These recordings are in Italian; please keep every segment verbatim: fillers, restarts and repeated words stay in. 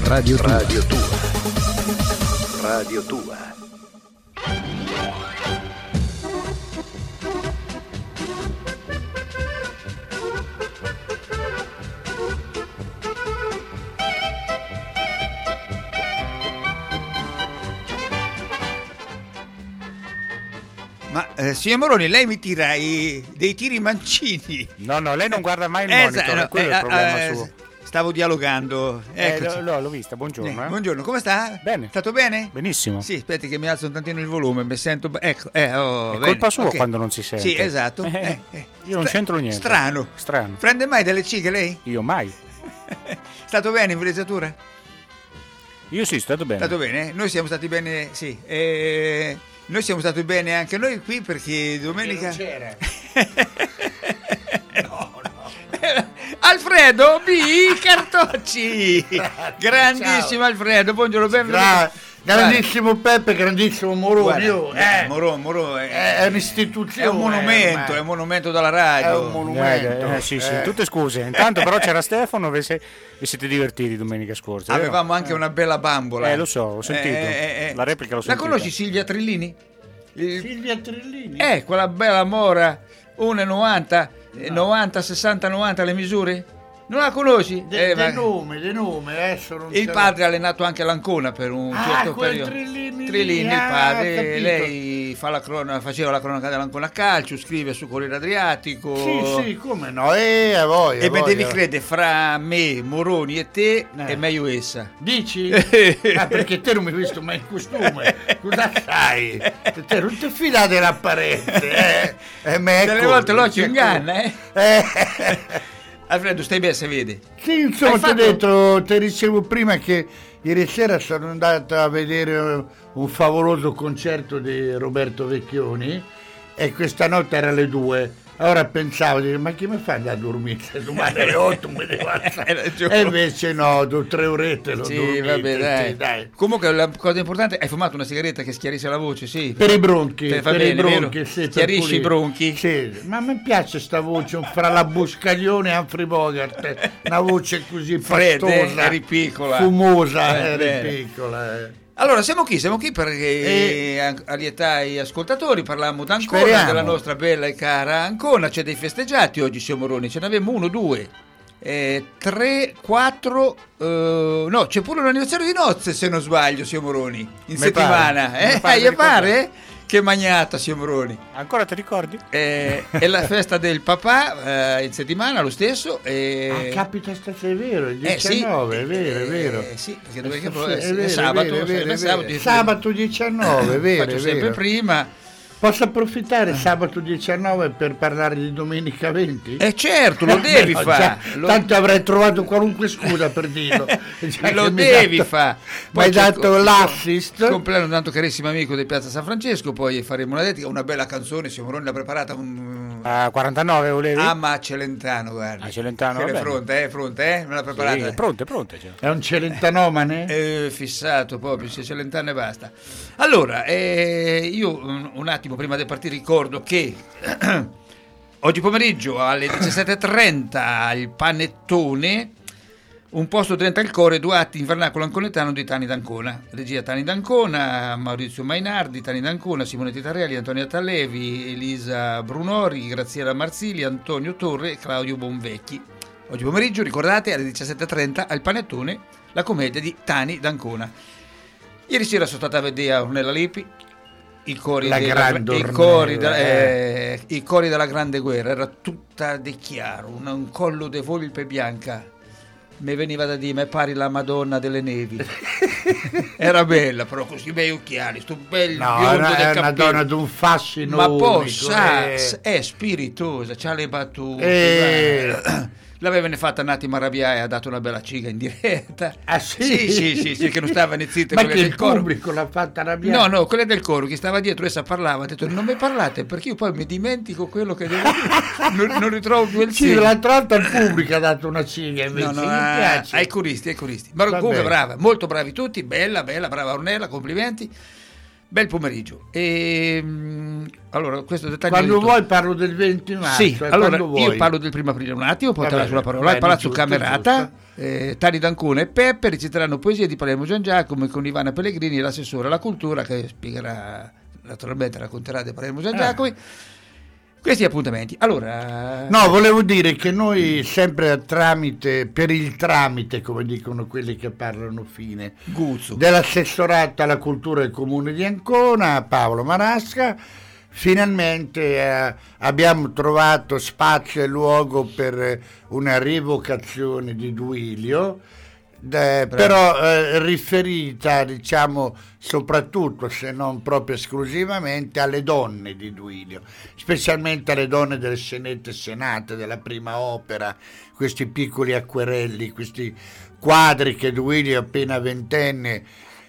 Radio Tua. Radio Tua. Radio Tua. Ma eh, signor Moroni, lei mi tira i, dei tiri mancini. No, no, lei non guarda mai il Eh, monitor, sa- no, quello è eh, il problema eh, suo. Stavo dialogando. Eh, Eccoci. lo- l'ho vista, buongiorno. Eh, eh. buongiorno, come sta? Bene. Stato bene? Benissimo. Sì, aspetti che mi alzo un tantino il volume, mi sento... Ecco, eh, oh, È bene, colpa sua ok. quando non si sente. Sì, esatto. Eh, Eh, eh. io non Stra- c'entro niente. Strano. Strano. Prende mai delle cighe lei? Io mai. Stato bene in villeggiatura? Io sì, stato bene. Stato bene? Noi siamo stati bene, sì. Eh, noi siamo stati bene anche noi qui perché domenica... Non c'era. No, no. Alfredo B. Cartocci. Grandissimo Alfredo, buongiorno, benvenuto. Gra- grandissimo Peppe, grandissimo Moroni. Guarda, io- eh, eh, Moro, Moro è, è, è un'istituzione. è un monumento, ormai. è un monumento dalla radio. È un monumento. Eh, eh, sì, sì, eh. tutte scuse. Intanto però c'era Stefano, vi se- vi siete divertiti domenica scorsa. vero? Avevamo anche una bella bambola. Eh, lo so, ho sentito. La replica l'ho La sentita. conosci Silvia Trillini? Il- Silvia Trillini. Eh, quella bella mora, uno e novanta, eh, novanta, sessanta, novanta le misure? Non la conosci? De, Eh, de ma- nome, de nome, adesso non Il ce l'ho. padre ha allenato anche l'Ancona per un Ah, certo quel periodo. Trillini lì, Trillini, il ah, padre, capito. lei fa la crona- faceva la cronaca dell'Ancona Calcio, scrive su Corriere Adriatico. Sì, sì, come no, eh, a voi, a E beh, voi, devi a- credere, fra me, Moroni e te Eh. è meglio essa. Dici? Ah, perché te non mi hai visto mai in costume. Cosa sai? Te non ti fidate dell'apparenza, eh? E me Delle ecco, volte l'occhio ecco. inganna, eh? Eh. Alfredo, stai bene se vedi? Sì, insomma, Hai ti ho fatto- detto, ti dicevo prima che ieri sera sono andato a vedere un favoloso concerto di Roberto Vecchioni e questa notte era alle due. Ora pensavo, dico, ma chi mi fa andare a dormire? Se domani alle otto mi devo alzare. Hai ragione. E invece no, do tre orette l'ho Sì, dormito. vabbè, dai. sì, dai. Comunque la cosa importante, hai fumato una sigaretta che schiarisce la voce, sì. Per i bronchi, Per- per, va i bene, bronchi, vero? sì, per Chiarisci pulire. i bronchi. Sì, ma mi piace sta voce fra la Buscaglione e Humphrey Bogart, una voce così Fredda, pastosa, eh, ripicola. fumosa, Eh, eh, bene. ripicola. eh. Allora, siamo qui, siamo qui per E- eh, allietai ascoltatori, parliamo d'Ancona, Speriamo. della nostra bella e cara Ancona, c'è dei festeggiati oggi, signor Moroni, ce ne abbiamo uno, due, eh, tre, quattro, eh, no, c'è pure un anniversario di nozze se non sbaglio, signor Moroni, in Mi settimana, pare, mi eh? pare Eh, di gli pare? Che magnata, signor Moroni. Ancora ti ricordi? Eh, è la festa del papà eh, in settimana lo stesso. E... Ah, capita stasera, è vero, il Eh, sì. diciannove, è vero, è vero. Eh, sì, perché È dove che stasera, è, è vero, sabato, è vero, è vero, sempre è sabato, vero. Sabato diciannove, è vero, faccio è sempre vero. prima. Posso approfittare sabato diciannove per parlare di domenica venti? Eh certo, lo devi No, fare. già, Lo, Tanto avrei trovato qualunque scusa per dirlo. Già lo che mi hai devi dato- fare. Mi hai dato l'assist. Compleanno un tanto carissimo amico di Piazza San Francesco, poi faremo una dedica, una bella canzone, signor Moroni l'ha preparata un... A quarantanove volevi? Ah, ma Celentano, guarda. Ah, Celentano, Che va è bene. pronta, eh, pronta, eh? Me l'ha preparata. Sì, pronte, pronte. Cioè. È un celentanомane? Eh, fissato proprio, se Celentano e basta. Allora, eh, io un, un attimo prima di partire ricordo che oggi pomeriggio alle diciassette e trenta il Panettone, un posto dentro al core, due atti in vernacolo anconetano di Tani d'Ancona. Regia Tani d'Ancona, Maurizio Mainardi, Tani d'Ancona, Simone Titarelli, Antonia Tallevi, Elisa Brunori, Graziella Marzili, Antonio Torre e Claudio Bonvecchi. Oggi pomeriggio, ricordate, alle diciassette e trenta al Panettone, la commedia di Tani d'Ancona. Ieri sera sono stata a vedere a Ornella Lippi i cori, La della, grande i, cori Ornella, da- eh, i cori della Grande Guerra, era tutta di chiaro, un, un collo de volpe bianca. Mi veniva da dire, ma pari la Madonna delle Nevi. Era bella, però con questi bei occhiali, sto bel No, biondo è una, del è una cappello. donna di un fascino Ma poi unico, sa, eh. è spiritosa, c'ha le battute. Eh. guarda. L'avevano fatta un attimo arrabbiare e ha dato una bella ciga in diretta. Ah, sì? Sì, sì, sì, sì, che non stava né zitta Ma quella che del il coro. pubblico l'ha fatta arrabbiare? No, no, quella del coro che stava dietro, essa parlava, ha detto non mi parlate perché io poi mi dimentico quello che devo dire, non, non ritrovo più il Sì, segno. l'altra volta il pubblico ha dato una ciga invece, No, no, mi ah, piace. ai coristi, ai coristi. Ma Va comunque bene. brava, molto bravi tutti, bella, bella, brava Ornella, complimenti. Bel pomeriggio. E, mh, allora, questo dettaglio Quando detto... vuoi parlo del venti marzo. Sì, eh, allora quando vuoi. io parlo del primo aprile un attimo, poi te la Vabbè, sulla parola. bene, Al Palazzo giusto, Camerata, eh, Tani D'Ancona e Peppe reciteranno poesie di Palermo Gian Giacomo con Ivana Pellegrini, l'assessore alla cultura, che spiegherà, naturalmente racconterà di Palermo Gian Giacomo. Eh. Questi appuntamenti. Allora, no, volevo dire che noi sempre a tramite, per il tramite, come dicono quelli che parlano fine, Guzzo. dell'assessorato alla cultura del comune di Ancona, Paolo Marasca, finalmente eh, abbiamo trovato spazio e luogo per una rievocazione di Duilio. Eh, però eh, riferita, diciamo, soprattutto, se non proprio esclusivamente, alle donne di Duilio, specialmente alle donne delle scenette scenate, della prima opera, questi piccoli acquerelli, questi quadri che Duilio appena ventenne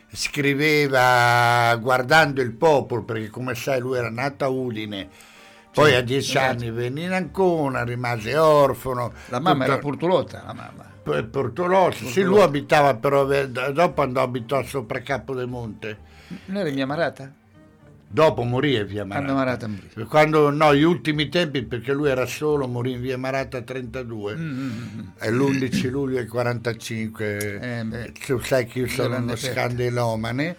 scriveva guardando il popolo, perché come sai lui era nato a Udine, poi sì, a dieci esatto. anni venne in Ancona, rimase orfano. La mamma tutto... era Portolotta, la mamma. Portolotta, sì, lui abitava però, dopo andò a abitare sopra Capodemonte. Non era via Marata? Dopo morì a via Marata. Marata Quando, no, gli ultimi tempi, perché lui era solo, morì in via Marata trentadue, mm-hmm. È l'undici luglio del quarantacinque, eh, tu sai che io sono uno scandelomane,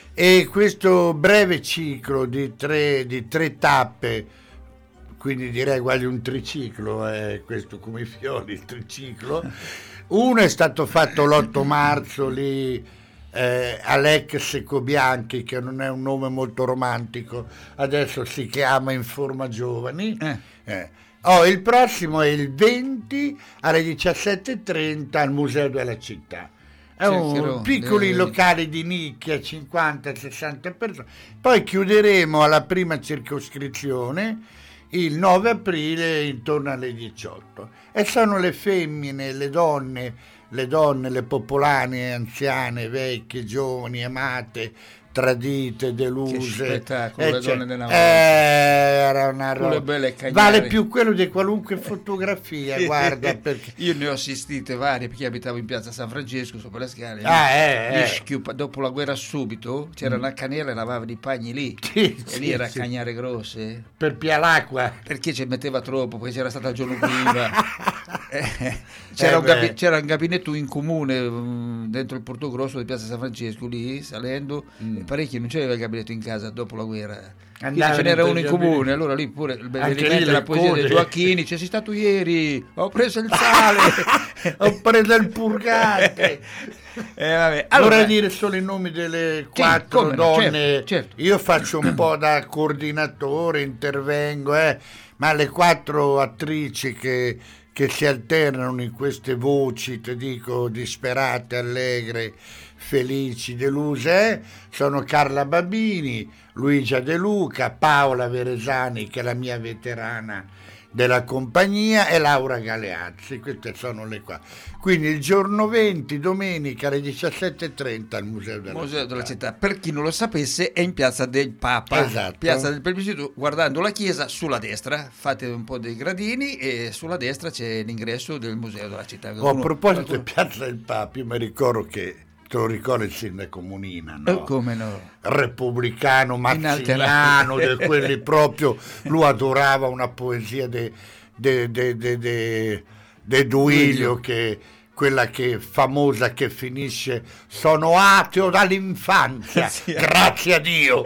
e questo breve ciclo di tre, di tre tappe, quindi direi quasi un triciclo, eh, questo come i fiori, il triciclo. Uno è stato fatto l'otto marzo lì eh, all'ex Ecobianchi, che non è un nome molto romantico, adesso si chiama Informa Giovani. Eh. Eh. Oh, il prossimo è il venti alle diciassette e trenta al Museo della Città. È un piccoli locali di nicchia, cinquanta sessanta persone. Poi chiuderemo alla prima circoscrizione il nove aprile intorno alle diciotto, e sono le femmine, le donne, le donne, le popolane, anziane, vecchie, giovani, amate, tradite, deluse. Che spettacolo, eh, le cioè, donne della eh, era una roba. Vale più quello di qualunque fotografia, guarda, perché io ne ho assistite varie, perché abitavo in piazza San Francesco sopra le scale. Ah, eh, eh. Schiupa, dopo la guerra subito c'era mm. una caniera e lavavano i pagni lì, sì, e sì, lì era sì. cagnare grosse per pia l'acqua, perché ci metteva troppo, poi c'era stata il giorno prima. eh, c'era, eh un gabi- c'era un gabinetto in comune um, dentro il Porto Grosso di piazza San Francesco, lì salendo, mm. e parecchi non c'aveva il gabinetto in casa dopo la guerra. Quindi ce n'era uno in comune, allora lì pure il rimette la poesia dei Gioacchini, c'è sei stato ieri, ho preso il sale, ho preso il purgante. Eh, vabbè. Allora, vorrei dire solo i nomi delle quattro sì, donne, no, certo, certo. Io faccio un po' da coordinatore, intervengo, eh, ma le quattro attrici che, che si alternano in queste voci, ti dico, disperate, allegre, felici, deluse, eh, sono Carla Babini, Luigia De Luca, Paola Veresani, che è la mia veterana della compagnia, e Laura Galeazzi. Queste sono le qua. Quindi il giorno venti, domenica alle diciassette e trenta al Museo della, Museo Città. della Città. Per chi non lo sapesse, è in piazza del Papa, esatto. Piazza del Plebiscito, guardando la chiesa sulla destra, fate un po' dei gradini e sulla destra c'è l'ingresso del Museo della Città. Oh, a proposito di Piazza del Papa, io mi ricordo che te lo ricordi il sindaco Munina, no? Oh, come no? Repubblicano, mazziniano, di quelli proprio, lui adorava una poesia di de, de, de, de, de Duilio, che quella che famosa che finisce: sono ateo dall'infanzia, sì, grazie a Dio.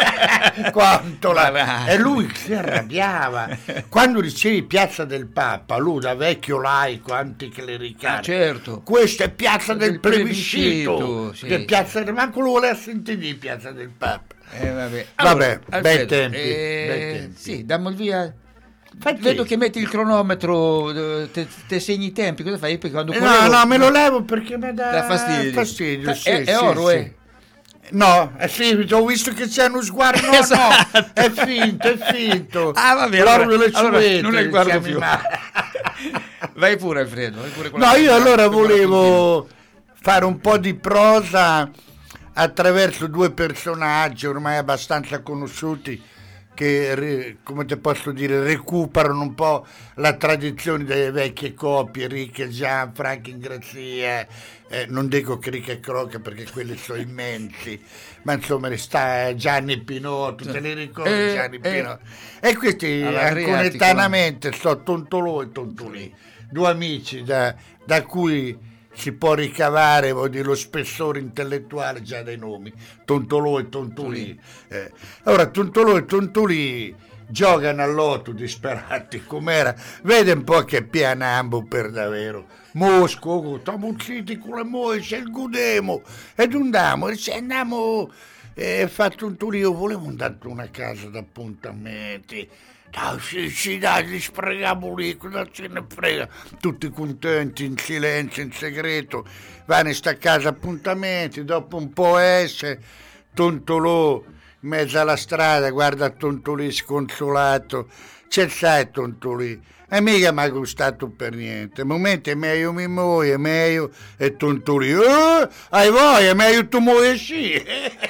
Quanto la... E lui si arrabbiava quando dicevi Piazza del Papa, lui da vecchio laico anticlericale, ah, certo, questa è Piazza del, del Plebiscito, plebiscito, sì, che Piazza del... manco lo voleva sentire di Piazza del Papa. Eh, vabbè, allora, vabbè Alfredo, bei, tempi, eh, bei tempi. Sì, dammo il via. Fatti. Vedo che metti il cronometro, te, te segni i tempi, cosa fai? Perché quando eh correvo, no, no, me lo levo perché mi dà, dà fastidio. fastidio sì, è, sì, è oro, sì. eh? No, è finto, ho visto che c'è uno sguardo, no, esatto. no, è finto, è finto. Ah, va bene, l'oro allora, delle allora, ciuete, non è il guardo più. male. Vai pure, Alfredo. Vai pure con no, la io allora con volevo fare un po' di prosa attraverso due personaggi ormai abbastanza conosciuti, che, come te posso dire, recuperano un po' la tradizione delle vecchie coppie, Ricca e Gian, Franco Ingrazia, eh, non dico che Ricca e Croce perché quelli sono immensi, ma insomma sta Gianni Pinot, tu te li ricordi eh, Gianni eh, Pinot? E questi contemporaneamente sono Tontolò e Tontolì, due amici da, da cui si può ricavare, vuol dire, lo spessore intellettuale già dai nomi, Tontolò e Tontolì. Eh. Allora Tontolò e Tontolì giocano all'otto disperati com'era, vede un po' che pianambo per davvero. Mosco, stiamo zitti con le mogli, se il godemo ed andiamo, e se andiamo e fa Tontolì, io volevo andare a una casa d'appuntamenti. Dai, sì, sì, dai, li spreghiamo lì, cosa ce ne frega? Tutti contenti, in silenzio, in segreto, vanno in sta casa appuntamenti, dopo un po' esce, Tontolò in mezzo alla strada, guarda Tontolì sconsolato, c'è sai Tontolì, e mica mi ha gustato per niente, momento è meglio mia moglie, è meglio, e Tontolì, eh, hai voglia, è meglio tu moglie sì.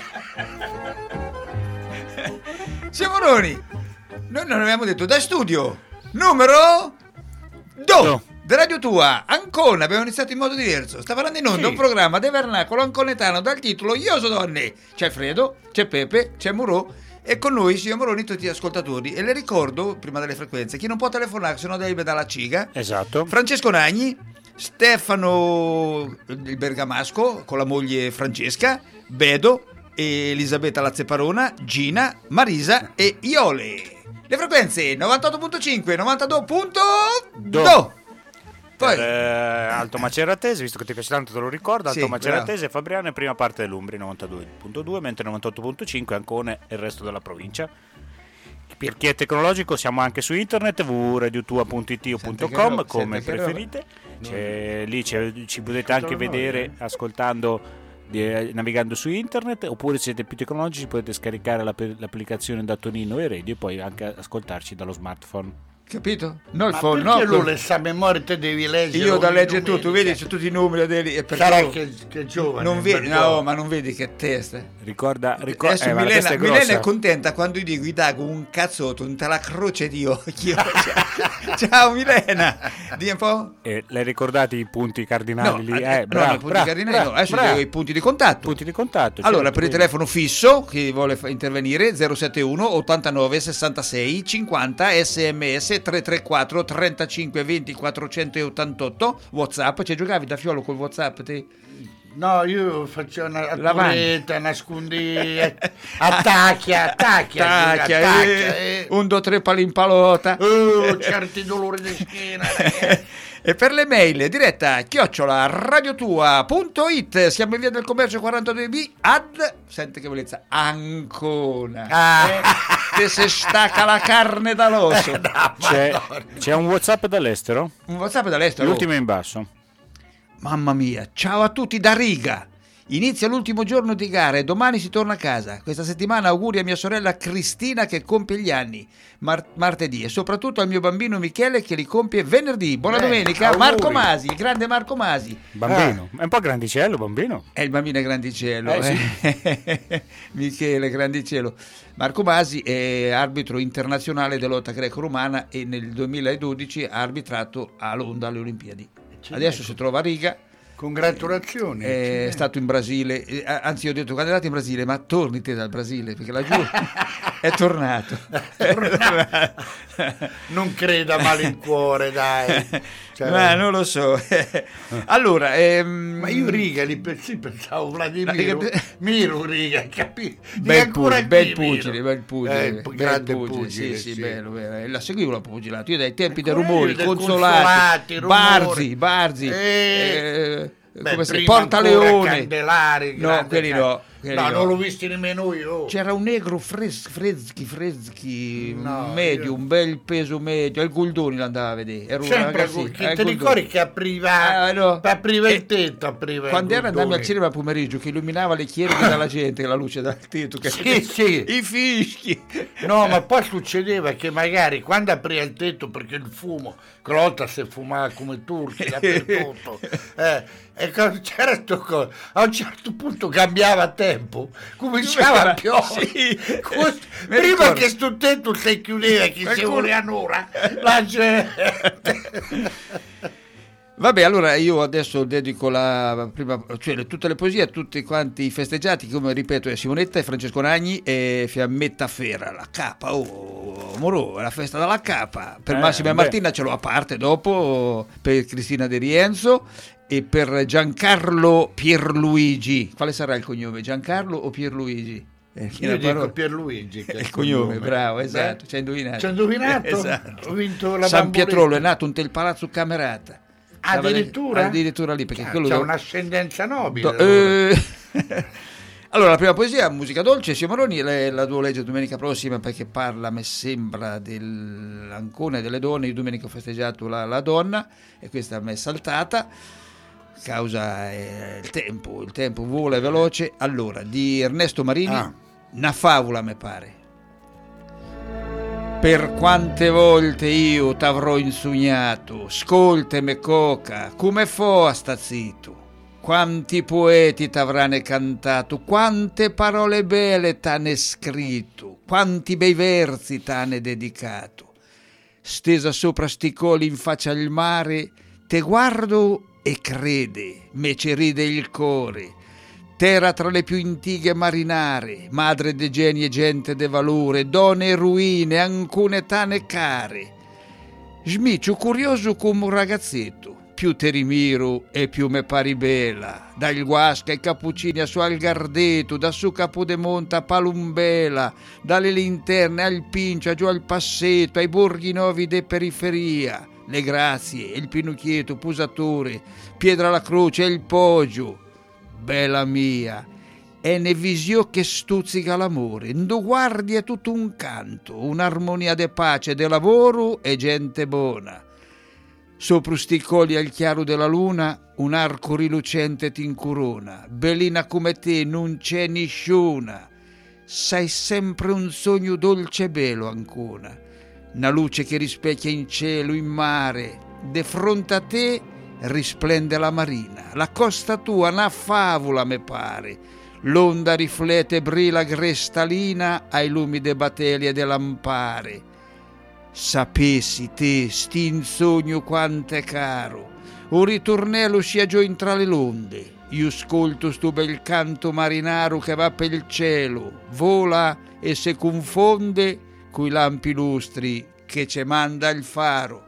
Siamoroni, noi non abbiamo detto da studio numero due No. di Radio Tua, Ancona. Abbiamo iniziato in modo diverso. Sta parlando in onda Sì. un programma del vernacolo anconetano dal titolo Io so donne. C'è Fredo, c'è Pepe, c'è Murò e con noi siamo Moroni tutti gli ascoltatori. E le ricordo, prima delle frequenze, chi non può telefonare se no deve dalla ciga. Esatto. Francesco Nagni, Stefano il Bergamasco con la moglie Francesca, Bedo, Elisabetta Lazzeparona, Gina, Marisa e Iole. Le frequenze novantotto virgola cinque, novantadue virgola due. Poi Per, eh, Alto Maceratese, visto che ti piace tanto te lo ricordo, Alto Sì, Maceratese e Fabriano e prima parte dell'Umbria novantadue virgola due, mentre novantotto virgola cinque Ancone e il resto della provincia. Per chi è tecnologico siamo anche su internet w w w punto radiotua punto it o punto com roba, come senti che preferite. C'è, lì c'è, ci potete anche vedere ascoltando, eh, navigando su internet, oppure se siete più tecnologici potete scaricare la, l'applicazione da Tonino e Radio e poi anche ascoltarci dallo smartphone. capito? No, il Ma phone, perché no, lui con- le sa a memoria, te devi leggere? io da ogni leggere tutto, domenica. vedi, c'è tutti i numeri dei, e perché Sarà io- che, che è giovane. non vedi, perciò- no, ma non vedi che testa. Ricorda, ricorda Adesso eh, ma la Milena, testa è Milena grossa. è contenta quando gli dico gli dago un cazzotto in la croce di occhio. Ciao, ciao Milena, di un po'. Eh, l'hai ricordati i punti cardinali lì? eh, Eh, no, bravo, no, i punti bravo, cardinali bravo, no. Adesso bravo. dico i punti di contatto. Punti di contatto. Allora, certo, per il quindi. telefono fisso, chi vuole fa- intervenire, zero sette uno ottantanove sessantasei cinquanta, sms tre tre quattro trentacinque venti quattrocentottantotto, WhatsApp, ci giocavi da fiolo col WhatsApp te? No, io faccio una La turetta, nascondi, attacchi, attacchi, Tacchia, attacchia, eh, eh. un, due, tre palimpalota. Oh, certi dolori di schiena. E per le mail diretta chiocciola radiotua punto it, siamo in via del commercio quarantadue B ad, senti che bellezza, Ancona. Ah. Eh, te se stacca la carne dall'osso. C'è, c'è un WhatsApp dall'estero? Un WhatsApp dall'estero. L'ultimo è in basso. Mamma mia, ciao a tutti da Riga. Inizia l'ultimo giorno di gara e domani si torna a casa. Questa settimana auguri a mia sorella Cristina che compie gli anni mar- martedì e soprattutto al mio bambino Michele che li compie venerdì. Buona Beh, domenica, auguri. Marco Masi, il grande Marco Masi. Bambino. È un po' grandicello, bambino. È il bambino grandicello, Eh, eh. Michele Grandicello. Marco Masi è arbitro internazionale della lotta greco-romana e nel duemiladodici ha arbitrato a Londra alle Olimpiadi. Adesso si trova a Riga. Congratulazioni. È stato in Brasile, eh, anzi ho detto quando è andato in Brasile, ma torni te dal Brasile perché laggiù è tornato. Non creda a malincuore, dai. Cioè, Ma non lo so. Allora, ehm, ma io Riga li pe- sì, pensavo Vladimiro, Riga- Miro Riga, capito? bel pugile, bel pugile, bel pugile, Eh, bel grande pugile, pugile, sì, sì, sì. bello, bello. La seguivo la pugilato, io dai tempi dei Ecco, rumori, io del consolati, Consolati, rumori. Barzi, Barzi, Eh, eh, Beh, come si prima ancora Portaleone. Candelari, No, grande quelli Can- no, quelli no, no. non l'ho visto nemmeno io. C'era un negro fres- freschi, freschi, No, medio, io- un bel peso medio, il Guldoni l'andava a vedere. Era un Sempre ragazzino, che eh, ti Guldoni. ricordi che apriva, Ah, no. apriva E- il tetto, apriva Quando il era andavi al Guldoni. cinema a pomeriggio che illuminava le chieriche dalla gente, la luce dal tetto, che Sì, sì. i fischi. No, ma poi succedeva che magari quando apriva il tetto, perché il fumo, che una volta si fumava come turchi dappertutto, eh, e quando c'era sto co- a un certo punto cambiava te tempo cominciava a piovere. Sì, Cos- mi prima ricordo. che sto tetto si chiudeva, chi si voleva un'ora, la gente. Vabbè, allora io adesso dedico la prima, cioè le- tutte le poesie a tutti quanti i festeggiati, come ripeto, è Simonetta e Francesco Ragni e Fiammetta Fera, la capa, oh, moro, è la festa della capa. Per Eh, Massimo e beh. Martina ce l'ho a parte dopo, per Cristina De Rienzo e per Giancarlo Pierluigi. Quale sarà il cognome, Giancarlo o Pierluigi? Eh, chi Io la dico parola- Pierluigi, che È il cognome, bravo, esatto, Beh, ci hai indovinato. ci hai indovinato? Esatto. Ho vinto la San bamboletta. Pietrolo è nato un tel palazzo Camerata. Addirittura? Addirittura lì, perché Ah, quello c'ha do- un'ascendenza nobile. do- allora. eh, allora, la prima poesia, Musica dolce, Simononi, la, la devo leggere domenica prossima perché parla, mi sembra, dell'Ancona e delle donne. Io domenica ho festeggiato la, la donna e questa mi è saltata. Causa eh, il tempo, il tempo vola veloce. Allora, di Ernesto Marini, Ah. una favola, mi pare. Per quante volte io t'avrò insugnato, scolteme coca, come fo a sta zitto? Quanti poeti t'avranno cantato, quante parole belle t'hanno scritto, quanti bei versi t'hanno dedicato. Stesa sopra sti coli in faccia al mare, te guardo e crede, me ci ride il core. Terra tra le più antiche marinare, madre de geni e gente de valore, donne e ruine, ancune tane care. Smiccio curioso come un ragazzetto, più te rimiro e più me pari bella. Dal Guasca ai Cappuccini a su al Gardeto, da su Capodemonte a Palumbela, dalle linterne al Pincia giù al Passetto, ai borghi novi de periferia, le Grazie, il Pinucchieto, Pusatore, Pietra la Croce e il Poggio. Bella mia, è ne visio che stuzzica l'amore, ndo guardi è tutto un canto, un'armonia de pace, de lavoro e gente buona. Sopra sti coli al chiaro della luna, un arco rilucente t'incurona, bellina come te non c'è nisciuna, sei sempre un sogno dolce e bello ancora, una luce che rispecchia in cielo, in mare, de fronte a te risplende la marina, la costa tua una favola me pare, l'onda riflette e brilla cristalina ai lumi de battaglie e de lampare. Sapessi te sti in sogno quanto è caro, un ritornello sia giù in tra le londe, io ascolto sto bel canto marinaro che va per il cielo, vola e se confonde coi lampi lustri che ce manda il faro.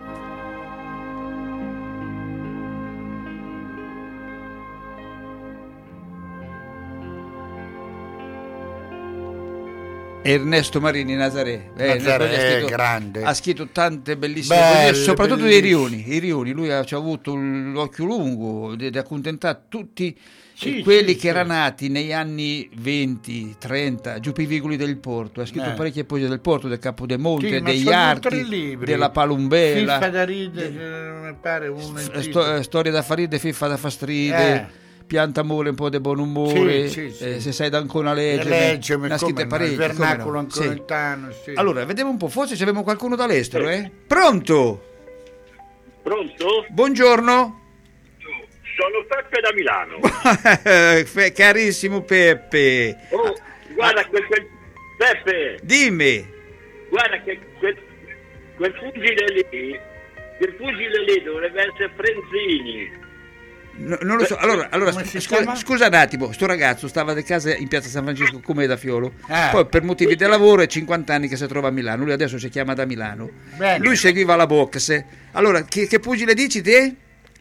Ernesto Marini Nazaré, eh, Nazaré, ha scritto, grande. ha scritto tante bellissime Belle, poesie, soprattutto dei bellissime. rioni, i rioni. Lui ha, ci ha avuto l'occhio lungo di accontentare tutti Sì, eh, quelli sì, che sì. erano nati negli anni venti, trenta, giù per i vicoli del Porto. Ha scritto Eh. parecchie poesie del Porto, del Capodemonte, Sì, ma degli sono tre Arti, libri. della Palumbela, Fiffa da ridere, mi pare uno f- in sto- titolo. storia da faride, fiffa da fastride. Eh. Pianta amore, un po' di buon umore, Sì, sì, sì. eh, se sai da ancora legge, Leggeme, ne ha scritte come no, il parecchie, come no. vernacolo Sì. anconetano, sì. Allora, vediamo un po', forse ci abbiamo qualcuno dall'estero, eh? Pronto? Pronto? Buongiorno. Sono Peppe da Milano. Fe- Carissimo Peppe. Oh, guarda quel, quel Peppe, Dimmi. guarda che quel, quel fucile lì, quel fucile lì dovrebbe essere Frenzini. No, non lo so. Allora, allora Come scu- si scusa, chiama? scusa un attimo, sto ragazzo stava di casa in piazza San Francesco come da Fiolo. Ah. Poi per motivi di lavoro è cinquanta anni che si trova a Milano. Lui adesso si chiama da Milano. Bene. Lui seguiva la box. Allora, che, che pugile dici te?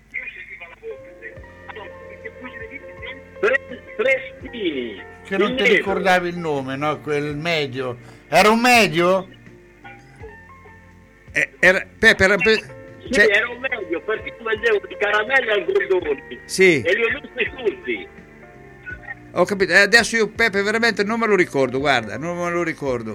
Pre- Prestini. Che non Il ti nero. ricordavi il nome, no? Quel medio. Era un medio? Eh, era, Peppe, era, Sì, cioè- era un meglio perché io vendevo i caramelli al Goldoni Sì. e li ho visti tutti. Ho capito, eh, adesso io Peppe veramente non me lo ricordo, guarda, non me lo ricordo.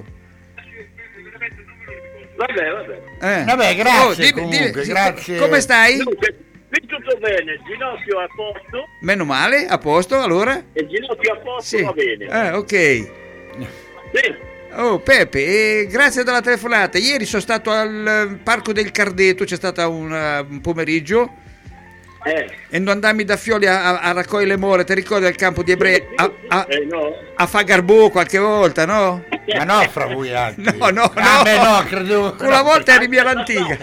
Vabbè, vabbè. Eh. Vabbè, grazie Oh, dimmi- comunque, dimmi- grazie. Come stai? Dunque, qui tutto bene, il ginocchio a posto, Meno male, a posto, allora? e il ginocchio a posto Sì. va bene. Eh, ok. Sì. Oh Peppe, eh, grazie della telefonata. Ieri sono stato al eh, Parco del Cardeto, c'è stato un, eh, un pomeriggio Eh. E non andammi da Fioli a, a, a raccogliere le more, ti ricordi al campo di ebrei a, a, Eh, no. a fa garbù qualche volta, no? Ma no, fra voi altri. No, no, Ah, no. beh, no, credevo. Una volta eri via l'antica.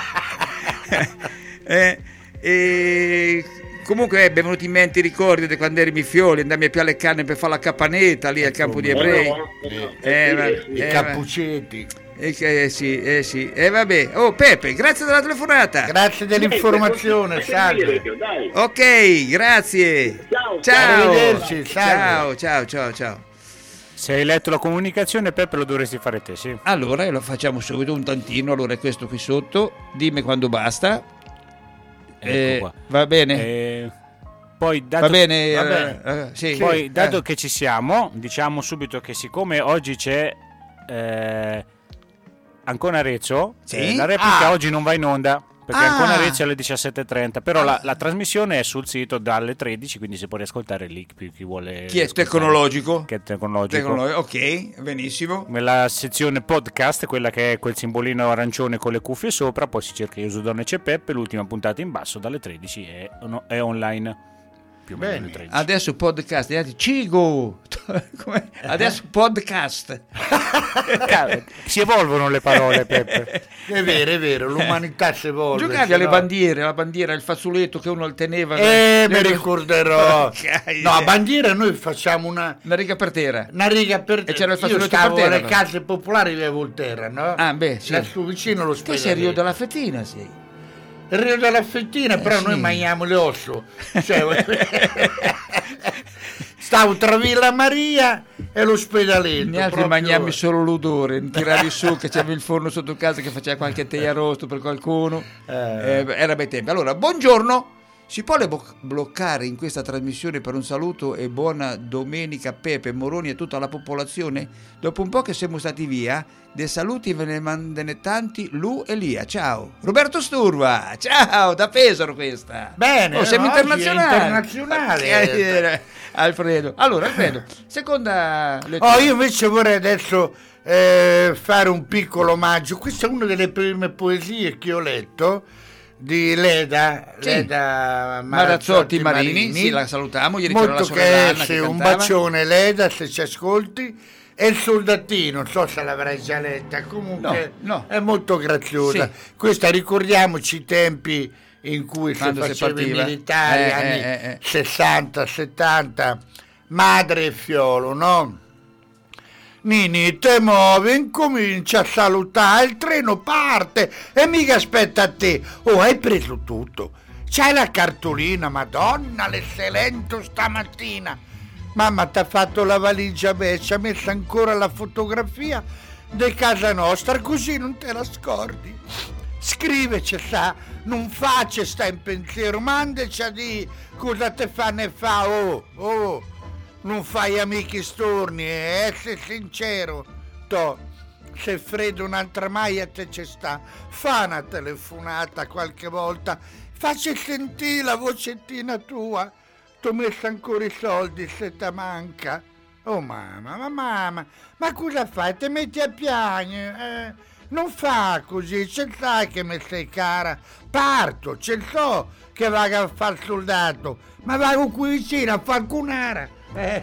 eh, e comunque eh, mi è venuto in mente i ricordi di quando eri Fioli, andammi a piare le canne per fare la capanetta lì al campo di ebrei. No, no, no. Eh, ma- Sì, sì. I eh, cappuccetti. Eh, eh, sì, eh sì. E eh, vabbè. Oh Peppe, grazie della telefonata. Grazie dell'informazione, Eh, salve. dai. Ok, grazie. Ciao. Ciao. Arrivederci, salve. Ciao, ciao, ciao, ciao. Se hai letto la comunicazione, Peppe, lo dovresti fare te, sì. Allora, lo facciamo subito un tantino. Allora, è questo qui sotto. Dimmi quando basta. Ecco Eh, qua. va bene. Eh, poi, dato, va bene. va eh, bene. eh, sì. poi, dato Eh. che ci siamo, diciamo subito che siccome oggi c'è eh, Ancona Arezzo, Sì? eh, la replica Ah. oggi non va in onda. Perché Ah. Ancona Arezzo è alle diciassette e trenta, però la, la trasmissione è sul sito dalle tredici, quindi si può riascoltare lì chi, chi vuole. Chi è ascoltare. tecnologico? Che è tecnologico. Tecnologico. Ok, benissimo. Nella sezione podcast, quella che è quel simbolino arancione con le cuffie sopra, poi si cerca Io su Donne c'è Peppe, l'ultima puntata in basso dalle tredici è, no, è online. Più o meno Bene. alle tredici. Adesso podcast, gli altri, Cigo. Com'è? Adesso podcast. Cavolo, si evolvono le parole, Peppe. È vero, è vero, l'umanità si evolve. Giocavi se alle no- bandiere, la bandiera, il fazzoletto che uno teneva. Eh, mi le- ricorderò. Ok. No, a bandiera noi facciamo una, Una riga per terra. una riga per E c'era il Io fazzoletto stavo per terra, alle però. case popolari via Volterra, no? Ah, beh, sì. Lassù vicino allo Te sei Rio spedale. della Fettina, sei. Il Rio della Fettina, Eh, però sì. noi mangiamo le osso. Cioè, stavo tra Villa Maria e l'ospedaletto. Gli altri proprio- mangiami solo l'odore, tiravi su che c'era il forno sotto casa che faceva qualche tè arrosto per qualcuno. Eh. Eh, era bei tempi. Allora, buongiorno. Si può le bo- bloccare in questa trasmissione per un saluto e buona domenica a Pepe, Moroni e tutta la popolazione? Dopo un po' che siamo stati via, dei saluti ve ne mandane tanti Lu e Lia. Ciao. Roberto Sturva. Ciao, da Pesaro questa. Bene, Oh, siamo oggi è internazionali. internazionale. Ok, Alfredo. Allora, Alfredo, seconda lettura. Oh, io invece vorrei adesso eh, fare un piccolo omaggio. Questa è una delle prime poesie che ho letto di Leda, Sì. Leda Marazzotti Marazzotti Marini, sì, la salutiamo, ieri c'era la molto sorella che Anna esce, che un cantava. bacione Leda se ci ascolti, e il soldatino, non so se l'avrai già letta, comunque No, no. è molto graziosa. Sì. Questa ricordiamo i tempi in cui Quando si si faceva i partiva. militari, Eh, anni eh, eh. sessanta settanta, madre e fiolo, no? Nini, te muovi, incomincia a salutare, il treno parte e mica aspetta a te. Oh, hai preso tutto. C'hai la cartolina, madonna, l'eccellente stamattina. Mamma t'ha fatto la valigia, beh, ci ha messo ancora la fotografia di casa nostra, così non te la scordi. Scriveci, sa, non faccia sta in pensiero, mandaci a di cosa te fa ne fa, oh, oh. Non fai amici storni, eh, essere sincero. To, se freddo un'altra maia te ci sta, fa una telefonata qualche volta, facci sentire la vocettina tua. T'ho messo ancora i soldi se te manca. Oh mamma, ma mamma, ma cosa fai? Ti metti a piangere? Eh? Non fa così, ce sai che mi sei cara. Parto, ce so che vado a far soldato, ma vado qui vicino a far cunara. Eh.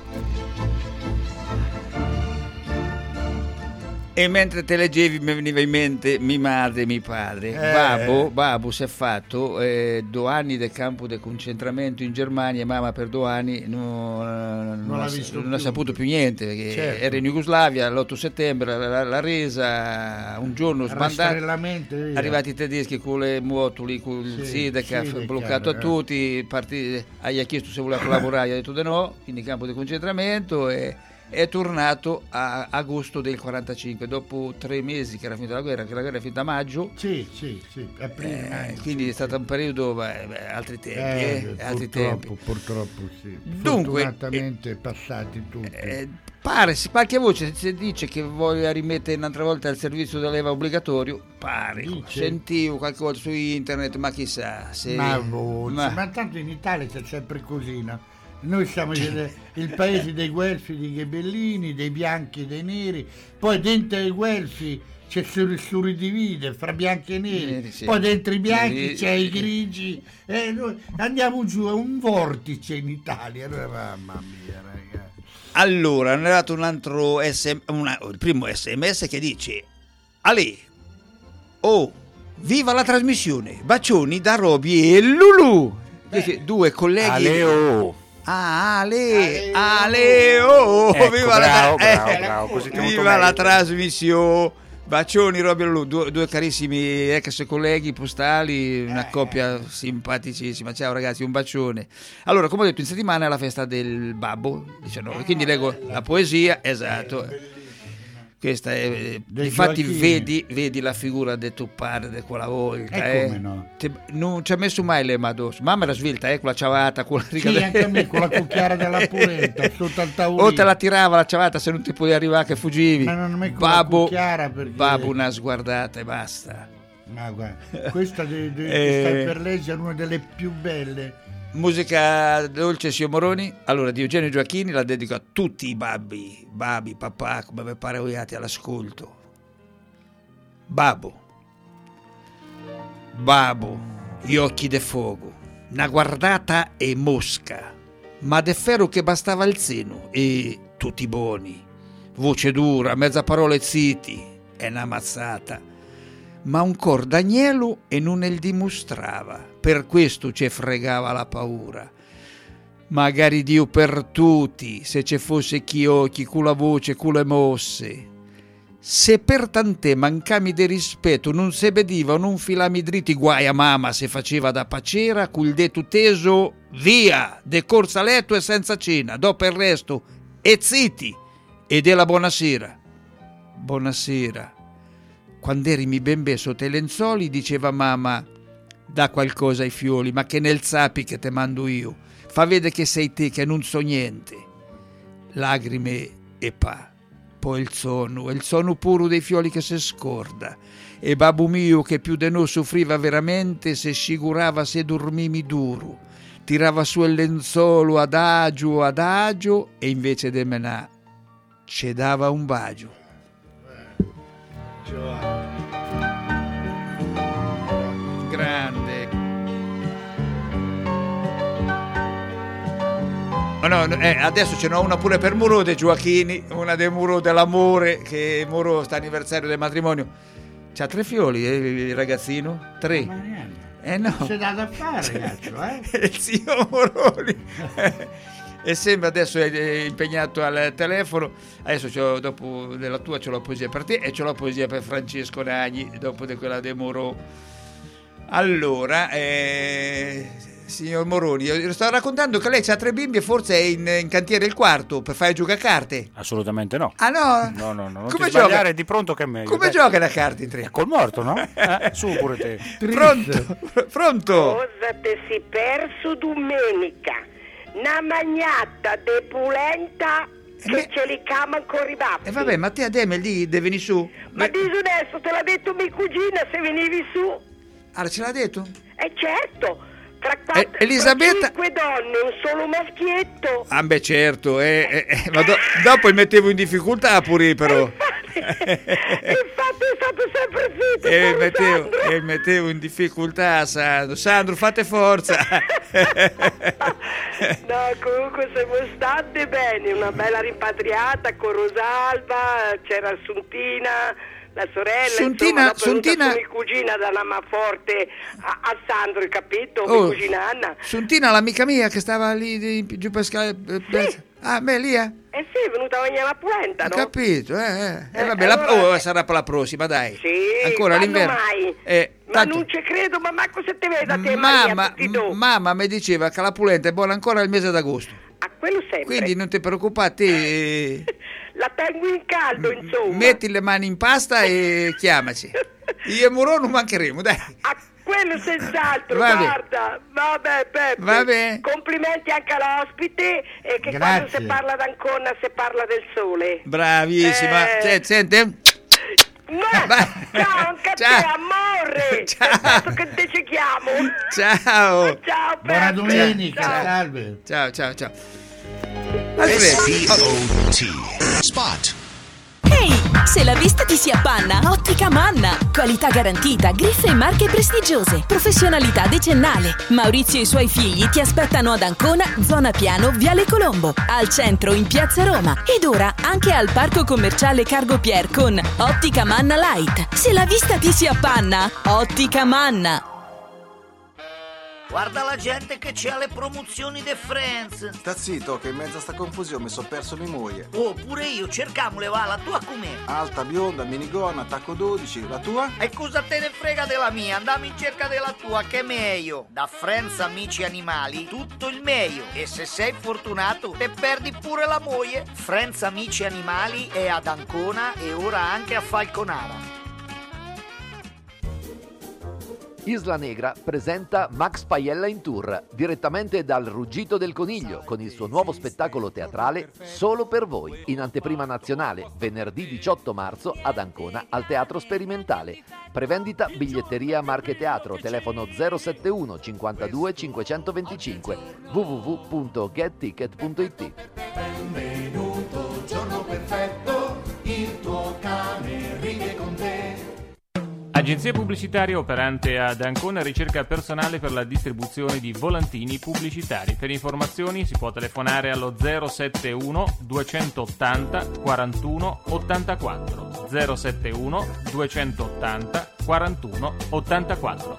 E mentre te leggevi mi veniva in mente mia madre e mio padre. Eh. Babbo, babbo si è fatto eh, due anni del campo di concentramento in Germania e mamma per due anni non, non l'ha ha, visto non ha più. saputo più niente perché Certo. era in Jugoslavia l'otto settembre, la, la- la resa un giorno sbandata. Rastrellamento, via. Arrivati i tedeschi con le moto con il Sì, SIDA che ha SIDA, bloccato a chiaro, eh. tutti, partì, gli ha chiesto se voleva collaborare, gli ha detto di no, quindi campo di concentramento e è tornato a agosto del quarantacinque, dopo tre mesi che era finita la guerra, che la guerra è finita a maggio, Sì, sì, sì, a prima, eh, quindi è stato un periodo, beh, beh, altri tempi, eh, eh, altri purtroppo, tempi. purtroppo sì. Dunque, Fortunatamente passati tutti. Eh, pare, si- qualche voce si dice che voglia rimettere un'altra volta il servizio da leva obbligatorio, pare, Dice? sentivo qualche volta su internet, ma chissà se... Ma, voce, ma- ma tanto in Italia c'è sempre così, no? Noi siamo il, il paese dei guelfi, dei ghibellini, dei bianchi e dei neri, poi dentro i guelfi c'è si suridivide fra bianchi e neri, Neri, sì. poi dentro i bianchi Sì, c'è i sì. grigi, e noi andiamo giù, è un vortice in Italia. Mamma mia, ragazzi. Allora, è arrivato un altro S M, una- il primo S M S che dice: Ale, oh, viva la trasmissione, bacioni da Roby e Lulu. Dice, due colleghi. Aleo. Ah, Ale, Aleo. Ale, oh, Ecco, viva bravo, la, bravo, eh, bravo, così ti ho avuto viva la meglio. trasmissione. Bacioni Roby e Lulu, due, due carissimi ex colleghi postali, Eh. una coppia simpaticissima. Ciao ragazzi, un bacione. Allora, come ho detto, in settimana è la festa del babbo, diciannove, quindi leggo la poesia, esatto. Questa è, Del infatti Gioacchini. vedi, vedi la figura di tuo padre quella volta, E eh. come no? Te- non ci ha messo mai le mani addosso. Mamma era svelta, eh, con la ciavata, con la riga Sì, de- anche a me con la cucchiara della polenta sotto al tavolino. o te la tirava la ciavata se non ti potevi arrivare che fuggivi. Ma non me con la Babbo, cucchiara perché- babbo una sguardata e basta. Ma guarda, questa de, de, Eh. che stai per leggere è una delle più belle. Musica dolce Sio Moroni. Allora di Eugenio Gioacchini la dedico a tutti i babbi, babi, papà, come vi pare vogliate all'ascolto. Babbo, babbo, gli occhi de fuoco, una guardata e mosca, ma de ferro che bastava il seno e tutti buoni, voce dura, mezza parola e zitti, è una mazzata, ma un cor d'agnello e non il dimostrava, per questo ci fregava la paura. Magari Dio per tutti, se ci fosse chi occhi, cu la voce, cu le mosse. Se per tante mancami di rispetto non se vediva, non filami dritti, guai a mamma se faceva da pacera, cul detto teso, via, de corsa a letto e senza cena, dopo il resto, e zitti, e della buonasera. Buonasera. Quando erimi bembè sotto i lenzuoli, diceva mamma, da qualcosa ai fioli, ma che nel sappi che te mando io, fa vedere che sei te, che non so niente. Lagrime e pa. Poi il sonno, il sonno puro dei fioli che si scorda. E babbo mio che più di noi soffriva veramente, se sciagurava se dormimi duro. Tirava su il lenzuolo adagio, adagio, e invece de menà ci dava un bacio. Grande. Oh no, no, eh, adesso ce n'ho una pure per Muro de Gioacchini, una del Muro dell'amore, che Muro sta anniversario del matrimonio. C'ha tre fioli, eh, il ragazzino? Tre. Ma niente. Eh no. C'è da da fare, ragazzo, eh? Il zio Moroni. E sembra adesso è impegnato al telefono. Adesso c'ho, dopo della tua c'ho la poesia per te e c'ho la poesia per Francesco Nagni, dopo di quella de Moro. Allora, eh, signor Moroni, io sto raccontando che lei ha tre bimbi e forse è in, in cantiere il quarto per fare giocacarte. Assolutamente no. Ah no? No, no, no, non Come ti sbagliare, gioca? è di pronto che è meglio. Come dai. gioca la carta in tre? Eh, Col morto, no? Eh, su pure te. Pronto? Pronto? Cosa te si perso domenica? Una magnata de pulenta che me- ce li cama ancora i baffi. E vabbè, ma te Ademe lì devi venire su. Ma diso adesso, te l'ha detto mia cugina se venivi su. Allora, ce l'ha detto? E certo, tra quattro, Eh, Elisabetta- tra cinque donne, un solo maschietto. Ah beh certo, eh, eh, eh, ma do- dopo mi mettevo in difficoltà pure però. Infatti, infatti è stato sempre zitto. E povero mettevo, Sandro. e mettevo in difficoltà Sandro. Sandro, fate forza. No, comunque siamo state bene, una bella rimpatriata con Rosalba, c'era Assuntina, la sorella, Suntina- insomma, dopo è venuta Suntina- su mia cugina da una forte a, a Sandro, hai capito? Oh, Mia cugina Anna. Suntina, l'amica mia che stava lì di- giù per scala. Sì. Ah, beh, lì eh? Eh sì, è venuta a mangiare la polenta, Ho no? capito, eh, eh. E Eh, vabbè, la- allora- oh, sarà per la prossima, dai. Sì, Ancora quando l'inverno. mai? Eh, Ma tanto- non ci credo, ma manco se te veda te Maria, mamma, tutti tu. mamma mi diceva che la polenta è buona ancora il mese d'agosto. A quello sempre. Quindi non ti preoccupare, te eh, La tengo in caldo, insomma. metti le mani in pasta e chiamaci. Io e Muro non mancheremo, dai. A quello senz'altro, Va bene. guarda. Vabbè, Peppe. Va bene. Complimenti anche all'ospite e che Grazie. quando si parla d'Ancona si parla del sole. Bravissima. Eh. Cioè, senti? Ma, Vai. ciao anche a Ciao. te, amore. Ciao. Aspetto che te ci chiamo. Ciao. Ciao, Peppe. Buona domenica, Ciao. salve. Ciao, ciao, ciao. Alfredo. S P O T. Spot. Hey, Se la vista ti si appanna, Ottica Manna. Qualità garantita, griffe e marche prestigiose, professionalità decennale. Maurizio e i suoi figli ti aspettano ad Ancona, zona Piano, Viale Colombo, al centro in Piazza Roma ed ora anche al Parco Commerciale Cargo Pier con Ottica Manna Light. Se la vista ti si appanna, Ottica Manna. Guarda la gente che c'è alle promozioni de Friends. Sta zitto che in mezzo a sta confusione mi sono perso mia moglie. Oh, pure io, cercamole, va, la tua com'è? Alta, bionda, minigonna, tacco dodici, la tua? E cosa te ne frega della mia? Andiamo in cerca della tua, che è meglio. Da Friends Amici Animali, tutto il meglio. E se sei fortunato, te perdi pure la moglie. Friends Amici Animali è ad Ancona e ora anche a Falconara. Isla Negra presenta Max Paiella in tour, direttamente dal Ruggito del Coniglio, con il suo nuovo spettacolo teatrale Solo per voi, in anteprima nazionale, venerdì diciotto marzo ad Ancona al Teatro Sperimentale. Prevendita biglietteria Marche Teatro, telefono zero sette uno cinquantadue cinquecentoventicinque, w w w punto get ticket punto i t. Benvenuto, giorno perfetto, il tuo cane ride con te. Agenzia pubblicitaria operante ad Ancona ricerca personale per la distribuzione di volantini pubblicitari. Per informazioni si può telefonare allo zero sette uno duecentottanta quarantuno ottantaquattro zero sette uno duecentottanta quarantuno ottantaquattro.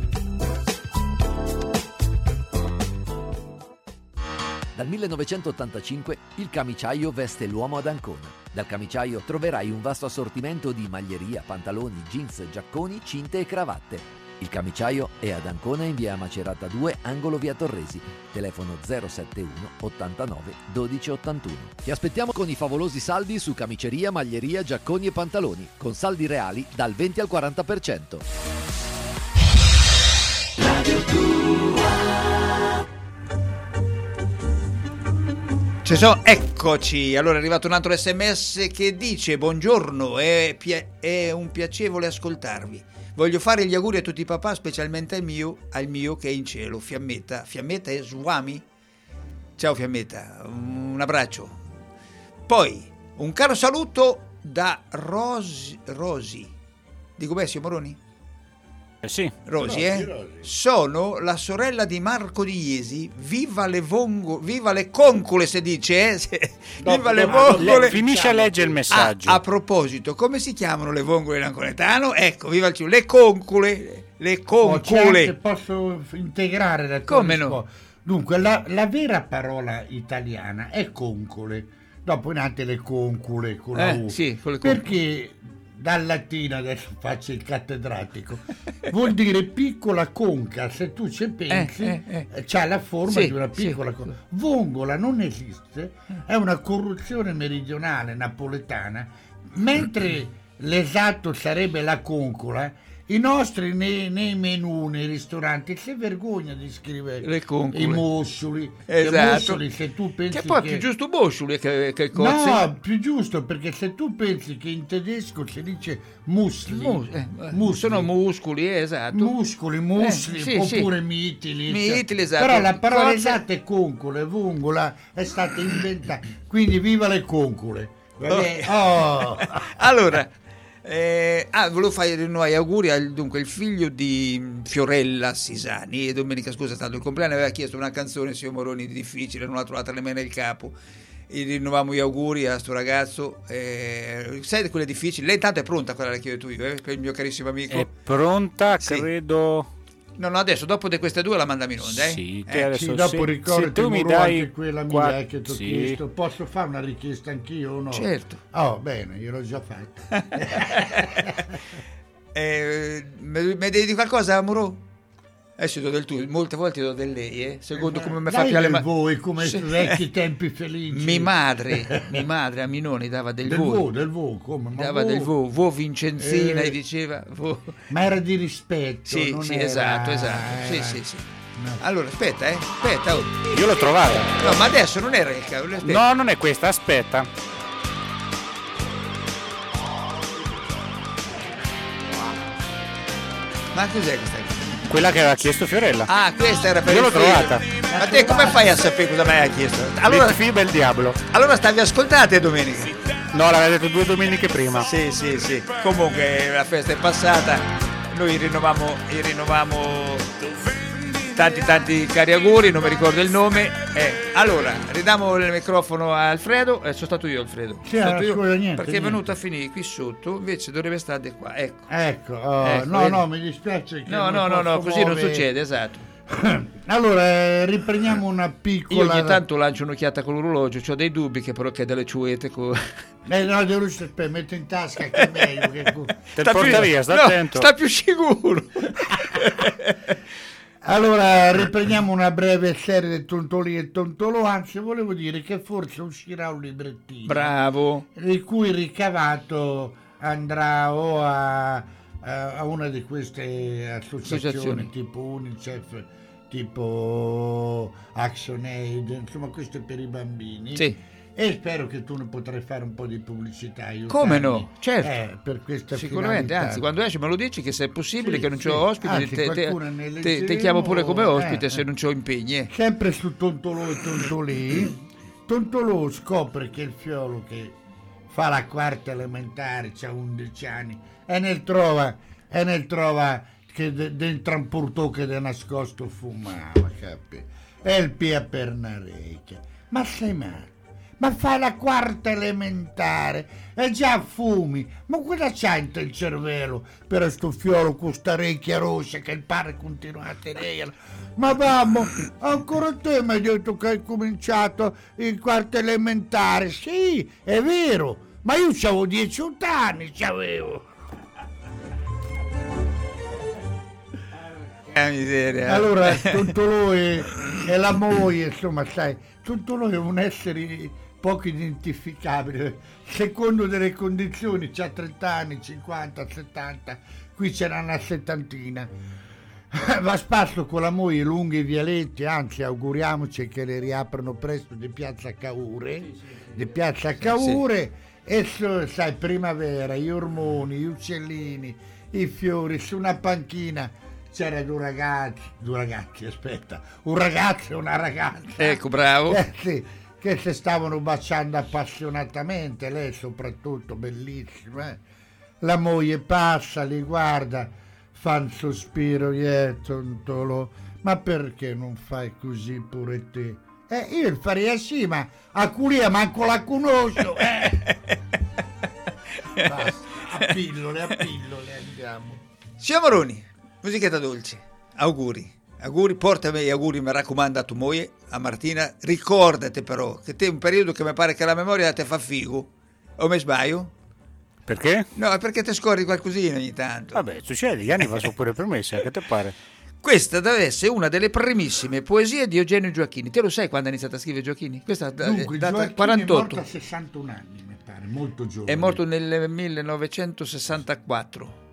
Dal millenovecentottantacinque il camiciaio veste l'uomo ad Ancona. Dal camiciaio troverai un vasto assortimento di maglieria, pantaloni, jeans, giacconi, cinte e cravatte. Il camiciaio è ad Ancona in via Macerata due, angolo via Torresi. Telefono zero sette uno ottantanove dodici ottantuno. Ti aspettiamo con i favolosi saldi su camiceria, maglieria, giacconi e pantaloni, con saldi reali dal venti al quaranta per cento. Radio tua. Ci so, eccoci, allora è arrivato un altro sms che dice: buongiorno, è, pia- è un piacevole ascoltarvi, voglio fare gli auguri a tutti i papà, specialmente al mio, al mio che è in cielo, Fiammetta. Fiammetta è Swami? Ciao Fiammetta, un abbraccio. Poi un caro saluto da Rosi, Rosi. Dico beh, signor Moroni? Eh sì. Rosi, eh? Rosi. Sono la sorella di Marco di Iesi. Viva le vongo, viva le concole, si dice, eh? No, viva le vongole. Le, finisce a leggere il messaggio. Ah, a proposito, come si chiamano le vongole in napoletano? Ecco, viva il cielo, le concole, le concole. Oh, posso integrare la come no? Dunque, la, la vera parola italiana è concole. Dopo nate le concole con la eh, U. Sì, con le concole. Perché dal latino, adesso faccio il cattedratico, vuol dire piccola conca. Se tu ci pensi, eh, eh, eh. c'ha la forma sì, di una piccola sì. conca. Vongola non esiste, è una corruzione meridionale napoletana, mentre l'esatto sarebbe la concola. I nostri nei, nei menù, nei ristoranti, si vergogna di scrivere le concole, i moscioli. Esatto. I moscioli, se tu pensi che poi che... è più giusto moscioli che, che cozze. No, più giusto, perché se tu pensi che in tedesco si dice musli, Mus- eh, musli sono muscoli, esatto. Muscoli, musli, eh, sì, oppure sì. mitili. Mitili, esatto. Però la parola cozze... esatta è concole, vongola, è stata inventata. Quindi viva le concole. Oh. Oh. Allora... Eh, ah, volevo fare di nuovo auguri al dunque il figlio di Fiorella Sisani. E domenica scorsa è stato il compleanno, aveva chiesto una canzone, signor Moroni, difficile, non l'ha trovata nemmeno il capo. E rinnoviamo gli auguri a sto ragazzo. Eh, sai quelle difficili? Lei intanto è pronta, quella che chiedo io, eh, per il mio carissimo amico. È pronta, sì. credo. No, no, adesso dopo di queste due la mandiamo in onda, eh? Sì, eh, adesso sì, dopo se, ricordi se tu mi dai anche quella mia quatt- che ti ho sì. chiesto. Posso fare una richiesta anch'io o no? Certo. Oh, bene, io l'ho già fatta. eh, mi devi qualcosa, amoro? Adesso do del tu, molte volte do del lei, eh? Secondo come mi fa più le mani. Voi, come sì. vecchi tempi felici. Mi madre, mi madre a Minoni dava del, del vo. vo. Del vo, come? Ma dava vo. del vo, vo Vincenzina eh, e diceva vo. Ma era di rispetto. Sì, non sì, era... esatto, esatto. Sì, sì, sì. No. Allora, aspetta, eh. Aspetta. Oh. Io l'ho trovata. No, ma adesso non era il cavolo. No, non è questa, aspetta. Ma cos'è questa? Quella che aveva chiesto Fiorella. Ah, questa era per Io il l'ho figlio. trovata. Ma te come fai a sapere cosa mi ha chiesto? Allora, il Diablo. allora stavi ascoltate domenica. No, l'aveva detto due domeniche prima. Sì, sì, sì. Comunque la festa è passata, noi rinnoviamo, rinnoviamo tanti tanti cari auguri, non mi ricordo il nome. Eh, allora, ridiamo il microfono a Alfredo, eh, sono stato io Alfredo. Sì, sono stato io, scusa, niente, perché niente. è venuto a finire qui sotto, invece dovrebbe stare qua. Ecco. Ecco, oh, Ecco, no, vedi? no, mi dispiace che No, non no, no, no, posso così non muovere. succede, esatto. Allora, eh, riprendiamo una Io piccola... ogni tanto lancio un'occhiata con l'orologio, ho dei dubbi che però che delle ciuete con... Eh no, devo aspetta, metto in tasca che è meglio che... Te lo porta via, sta no, attento. sta più sicuro. Allora, riprendiamo una breve serie di Tontolì e Tontolò, anzi volevo dire che forse uscirà un librettino. Bravo. Il cui ricavato andrà o a, a, a una di queste associazioni, Associazioni. tipo Unicef, tipo ActionAid, insomma questo è per i bambini. Sì. E spero che tu ne potrai fare un po' di pubblicità. aiutarmi, Come no? Certo. eh, per questa Sicuramente, finalità. anzi, quando esci me lo dici che se è possibile, Sì, che non sì. c'ho ospiti, Anzi, te, te, qualcuna ne te- leggeremo, te chiamo pure come ospite eh, se eh. non c'ho impegni. eh. Sempre su Tontolò e Tontolì, Tontolò scopre che il fiolo che fa la quarta elementare, c'ha undici anni, e nel trova, e nel trova che de- dentro un portò che da nascosto fumava, capi? E il pia per narecchia. Ma sei matto? Ma fai la quarta elementare e già fumi, ma cosa c'ha in te il cervello per sto fiolo con sta orecchia rossa che il padre continua a tenere? Ma mamma, ancora te mi hai detto che hai cominciato il quarto elementare? Sì, è vero, ma io c'avevo dieci anni, c'avevo. Eh, miseria. Allora, Tontolò e, e la moglie, insomma, sai, Tontolò è un essere poco identificabile, secondo delle condizioni, c'ha trenta anni, cinquanta, settanta, qui c'era una settantina. Va a spasso con la moglie lunghi i vialetti, anzi auguriamoci che le riaprano presto di Piazza Caure, di Piazza Caure, e so, sai, primavera, gli ormoni, gli uccellini, i fiori, su una panchina c'era due ragazzi, due ragazzi, aspetta, un ragazzo e una ragazza. Ecco, bravo. Eh, sì, che si stavano baciando appassionatamente, lei soprattutto, bellissima. Eh. La moglie passa, li guarda, fa un sospiro, eh, Tontolò, ma perché non fai così pure te? Eh, io farei sì, ma a Curia manco la conosco. Eh. Basta, a pillole, a pillole andiamo. Signor Moroni, musichetta dolce, auguri. Auguri, portami gli auguri, mi raccomando, a tua moglie, a Martina. Ricordate però che te è un periodo che mi pare che la memoria te fa figo. O mi sbaglio? Perché? No, è perché te scordi qualcosina ogni tanto. Vabbè, succede, gli anni vanno pure permessi, che te pare? Questa deve essere una delle primissime poesie di Eugenio Gioacchini. Te lo sai quando ha iniziato a scrivere Gioacchini? Questa Dunque, è data Gioacchini quarantotto. è morto a sessantuno anni, mi pare, molto giovane. È morto nel millenovecentosessantaquattro.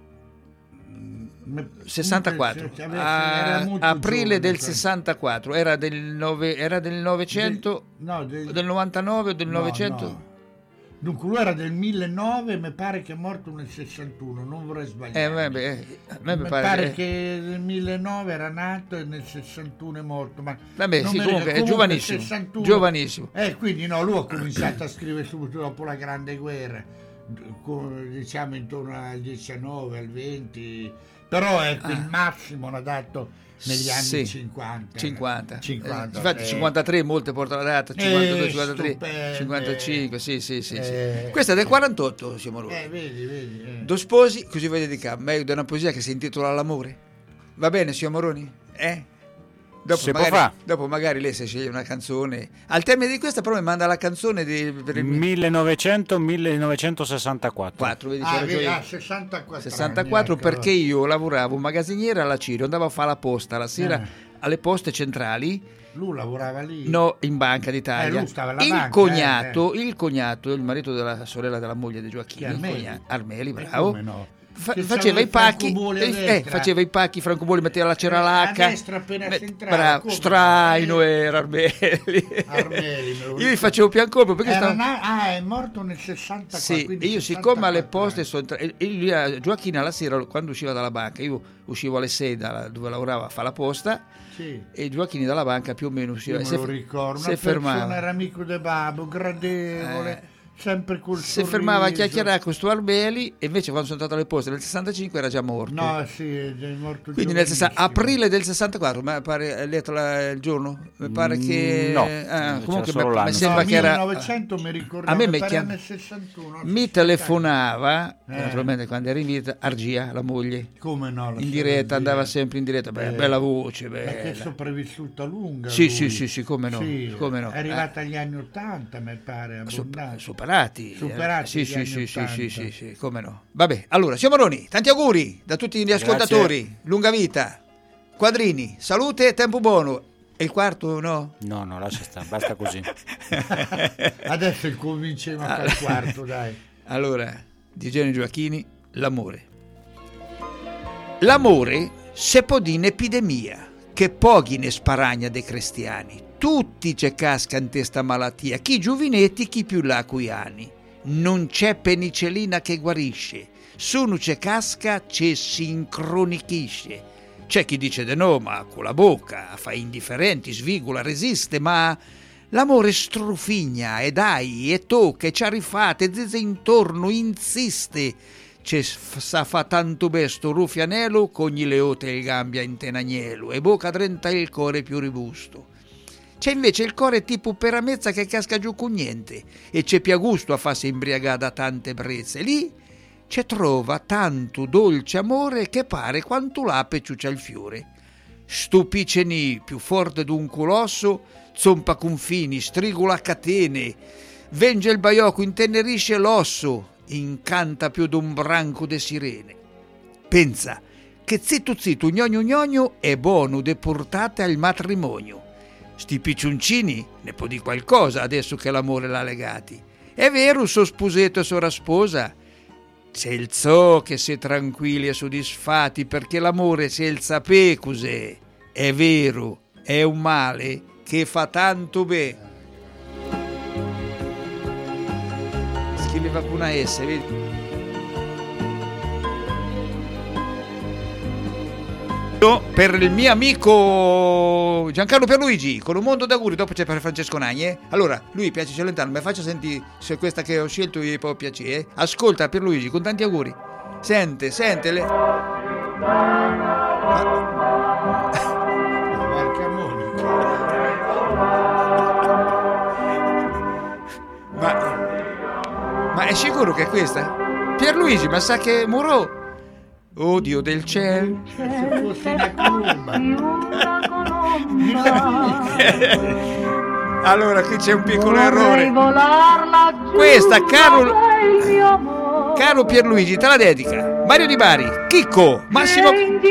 sessantaquattro, a, aprile del sessantaquattro, era del, nove, era del novecento, del, no, del, del novantanove o del no, novecento? No. Dunque lui era del millenovecento, mi pare che è morto nel sessantuno, non vorrei sbagliare. Eh, vabbè, a me mi mi pare, pare che nel millenovecento era nato e nel sessantuno è morto. Ma vabbè, non sì, mi comunque, ricordo, è giovanissimo, sessantuno. giovanissimo. Eh, quindi no, lui ha cominciato a scrivere subito dopo la Grande Guerra, diciamo intorno al diciannove, al venti, però ecco, ah. il massimo l'ha dato negli anni sì, cinquanta. cinquanta. cinquanta. Eh, infatti eh. cinquantatre molte portano la data, cinquantadue, eh, cinquantatré, stupende. cinquantacinque, sì, sì, sì, eh. sì. Questa è del quarantotto, siamo loro. Eh, vedi, vedi. Eh. Due sposi, così vuoi dedicare, meglio di una poesia che si intitola L'amore. Va bene, signor Moroni? Eh? Dopo si magari, può fa. dopo magari lei si sceglie una canzone. Al termine di questa però mi manda la canzone di per il millenovecento millenovecentosessantaquattro. quattro, vedi, ah, vedi, ah, sessantaquattro, sessantaquattro anni, perché io lavoravo un magazziniere alla Cirio, andavo a fare la posta la sera eh. alle poste centrali. Lui lavorava lì? No, in Banca d'Italia. Eh, lui stava alla il banca, cognato, eh, eh. il cognato, il marito della sorella della moglie di Gioacchini, Armeli? il cognato, Armeli, E bravo. come no? Fa- Che faceva i c'aveva i pacchi, francobolli a eh, destra. faceva i pacchi, francobolli, metteva la A ceralacca. destra appena si entrava, Bravo, come? straino era Armeli. Armeli, me lo Io gli facevo piancolpo perché Era stavo... na- ah, è morto nel sessantaquattro. Sì, quindi io siccome alle sessantaquattro poste sono entra- e- e lui, eh, Gioacchino alla sera quando usciva dalla banca, io uscivo alle sei da dove lavorava a fare la posta, sì. e Gioacchini dalla banca più o meno usciva. Io me si lo fe- ricordo, si una persona fermava. era amico del babbo, gradevole, Eh. sempre col si sorriso. fermava a chiacchierare con sto Arbeli, e invece quando sono andato alle poste nel sessantacinque era già morto. No, sì, è morto. Quindi nel sessanta, aprile del sessantaquattro, ma pare, hai letto la, il giorno? Mi pare che... No, ah, comunque solo mi, l'anno. mi sembra no, che era... millenovecento mi ricordavo, a me mi, mi pare chiam... nel sessantuno. mi telefonava, eh. naturalmente quando era in vita, Argia, la moglie. Come no? In diretta, andava sempre in diretta, beh, eh. bella voce, bella. Perché è sopravvissuta lunga. Sì, lui. sì, sì, sì, come no. Sì, come no. È arrivata agli anni ottanta, mi pare. Super, superati. Superati sì, gli sì, anni sì, sì, ottanta. sì, sì, sì, come no. Vabbè, allora, signor Moroni, tanti auguri da tutti gli ascoltatori. Grazie. Lunga vita, quadrini, salute e tempo buono. E il quarto no? No, no, lascia stare, basta così. Adesso cominciamo a fare il quarto, dai. Allora, di Genio Gioacchini, l'amore. L'amore se può dire un'epidemia, che pochi ne sparagna dei cristiani. Tutti c'è casca in testa malattia, chi giuvinetti, chi più là coi anni. Non c'è penicillina che guarisce, su c'è casca c'è si incronichisce. C'è chi dice de no, ma con la bocca fa indifferenti, svigola, resiste, ma l'amore strufigna e dai e tocca e ci arrifate, zizze intorno, insiste. C'è sa fa tanto besto rufianello, cogni leote il gambia in tenagnelo e bocca drenta il core più ribusto. C'è invece il core tipo peramezza che casca giù con niente e c'è più a gusto a farsi imbriagare da tante brezze. Lì c'è trova tanto dolce amore che pare quanto l'ape ciuccia il fiore. Stupiceni più forte d'un colosso, zompa confini, strigula a catene, venge il baiocco, intenerisce l'osso, incanta più d'un branco de sirene. Pensa che zitto zitto gnogno gnogno è buono de portate al matrimonio. Sti piccioncini ne può di qualcosa adesso che l'amore l'ha legati. È vero, so sposeto e sora sposa. C'è il so che se tranquilli e soddisfatti perché l'amore se il sapè cos'è. È vero, è un male che fa tanto bene. Scriveva con una S, vedi? Per il mio amico Giancarlo Pierluigi con un mondo d'auguri, dopo c'è per Francesco Nagni, eh? Allora, lui piace Celentano, mi faccia sentire se questa che ho scelto gli può piacere, eh? Ascolta Pierluigi con tanti auguri. Sente, sente le... Ma... Ma è sicuro che è questa? Pierluigi, ma sa che Murò... Oh Dio del cielo, se fosse una colomba. Allora qui c'è un piccolo errore. Questa, caro, caro Pierluigi, te la dedica Mario Di Bari, Chicco, Massimo,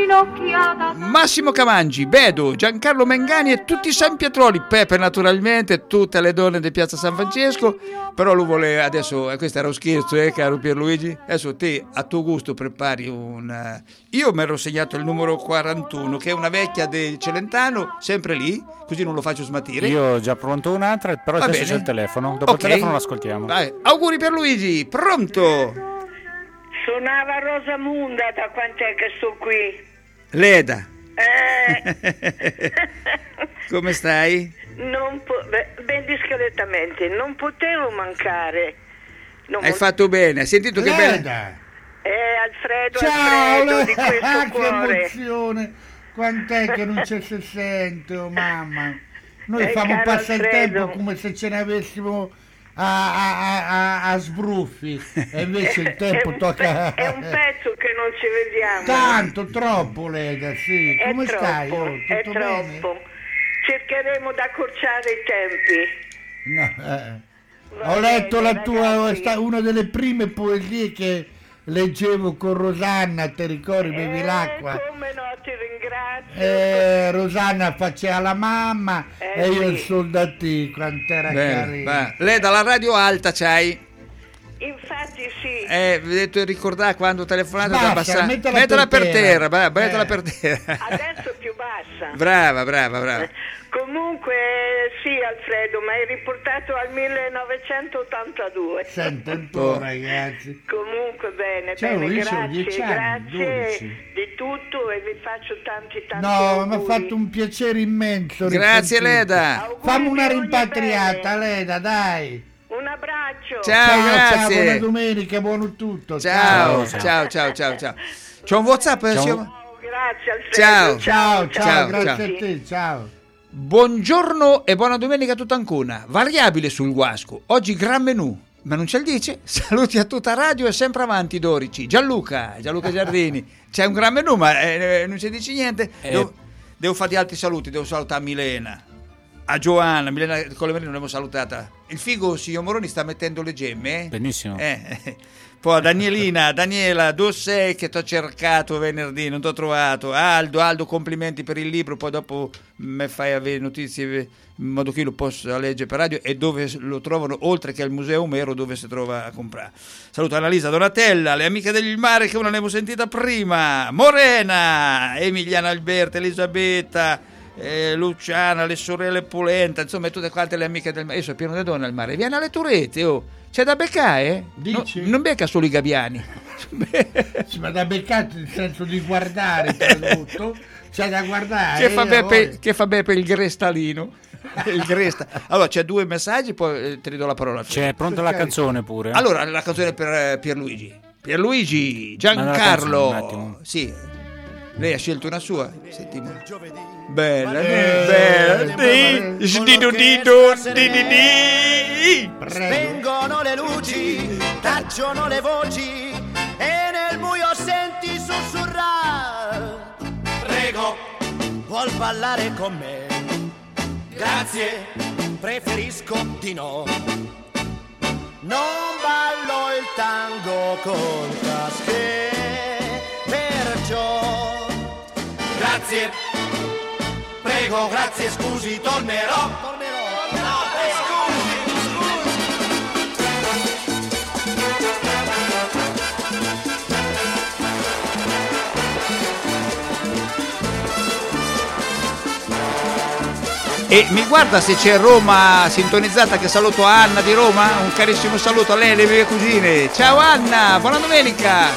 Massimo Camangi, Bedo, Giancarlo Mengani e tutti i San Pietroli, Pepe naturalmente, tutte le donne di Piazza San Francesco. Però lui vuole adesso, eh, questo era un scherzo, eh, caro Pierluigi. Adesso te a tuo gusto prepari un... Io mi ero segnato il numero quarantuno, che è una vecchia del Celentano, sempre lì, così non lo faccio smatire. Io ho già pronto un'altra, però Va adesso bene. c'è il telefono. Dopo Ok. il telefono l'ascoltiamo. Vai. Auguri Pierluigi, pronto? Suonava Rosamunda, da quant'è che sto qui? Leda. Eh, Come stai? non po- beh, ben discretamente, non potevo mancare. Non Hai mo- fatto bene, hai sentito che bella... Leda. Eh, Alfredo, Ciao, Alfredo, di Leda. questo Che cuore. emozione. Quant'è che non ci si sente, oh mamma. Noi Eh, famo caro passare il Alfredo. tempo come se ce ne avessimo a, a, a, a, a sbruffi e invece il tempo è un tocca... pe- è un pezzo che non ci vediamo. Tanto, troppo, Leda, sì. È Come troppo, stai? Oh, è tutto bene? troppo. Cercheremo di accorciare i tempi. No, eh. Va Ho letto bene, la tua, ragazzi. sta- una delle prime poesie che leggevo con Rosanna, ti ricordi, bevi l'acqua? Come no, ti ringrazio. Eh, Rosanna faceva la mamma Eh, e io sì. il soldatino, quant'era Bene, carino. va. Leda, la radio alta c'hai? Infatti sì. Eh, vi ho detto di ricordare quando telefonate da Basta, abbassare. mettila Mettila per per terra. terra, va, mettila Eh. per terra. Adesso è più bassa. Brava, brava, brava. Comunque sì, Alfredo, mi hai riportato al millenovecentottantadue. Senta un po', Oh. ragazzi. Comunque bene, Ciao, bene, io sono grazie, dieci anni, grazie dodici. di tutto e vi faccio tanti tanti No, mi ha auguri. fatto un piacere immenso. Grazie, risentirti. Leda. Auguri Fammi una di ogni rimpatriata, bene. Leda, dai. Un abbraccio. Ciao, Ciao, grazie. ciao, buona domenica, buono tutto. Ciao, ciao, ciao, ciao, ciao. C'è un WhatsApp? Ciao. signor- Grazie Alfredo. Ciao. Ciao, ciao, Ciao, grazie ciao. a te, ciao. Buongiorno e buona domenica a tutta Ancona. Variabile sul Guasco. Oggi gran menù. Ma non ce lo dice? Saluti a tutta radio e sempre avanti Dorici. Gianluca, Gianluca Giardini. C'è un gran menù, ma eh, non ci dici niente. Eh. Devo, devo farti altri saluti. Devo salutare Milena, a Giovanna. Milena con le non l'abbiamo salutata. Il figo, signor Moroni, sta mettendo le gemme. Eh? Benissimo. Eh, eh. Poi Danielina, Daniela, dove sei che ti ho cercato venerdì, non ti ho trovato. Aldo, Aldo, complimenti per il libro, poi dopo mi fai avere notizie in modo che io lo possa leggere per radio e dove lo trovano, oltre che al Museo Omero dove si trova a comprare. Saluto Annalisa, Donatella, le amiche del mare che non l'avevo sentita prima, Morena, Emiliana Alberta, Elisabetta, eh, Luciana, le sorelle Polenta, insomma tutte quante le amiche del mare. Io sono pieno di donne al mare, vieni alle Turette, oh. C'è da beccare? No, non becca solo i gabbiani. Sì, ma da beccare nel senso di guardare tradotto, c'è da guardare. Che fa bene oh. per, che fa bene per il grestalino. Il gresta. Allora c'è due messaggi, poi eh, ti ridò la parola. C'è pronta la canzone pure. Allora la canzone per eh, Pierluigi. Pierluigi, Ma non la Giancarlo. canzone, un attimo. Sì. Lei ha scelto una sua? Sentiamo. Bella, Eh, bella. eh, Di, dido, dido, di, di, di. Spengono le luci, tacciono le voci e nel buio senti sussurrare. Prego, vuol ballare con me? Grazie, preferisco di no. Non ballo il tango col casché, perciò grazie, prego, grazie, scusi, tornerò. Tornerò. No, scusi, E mi guarda se c'è Roma sintonizzata, che saluto a Anna di Roma, un carissimo saluto a lei e alle mie cugine. Ciao Anna, buona domenica.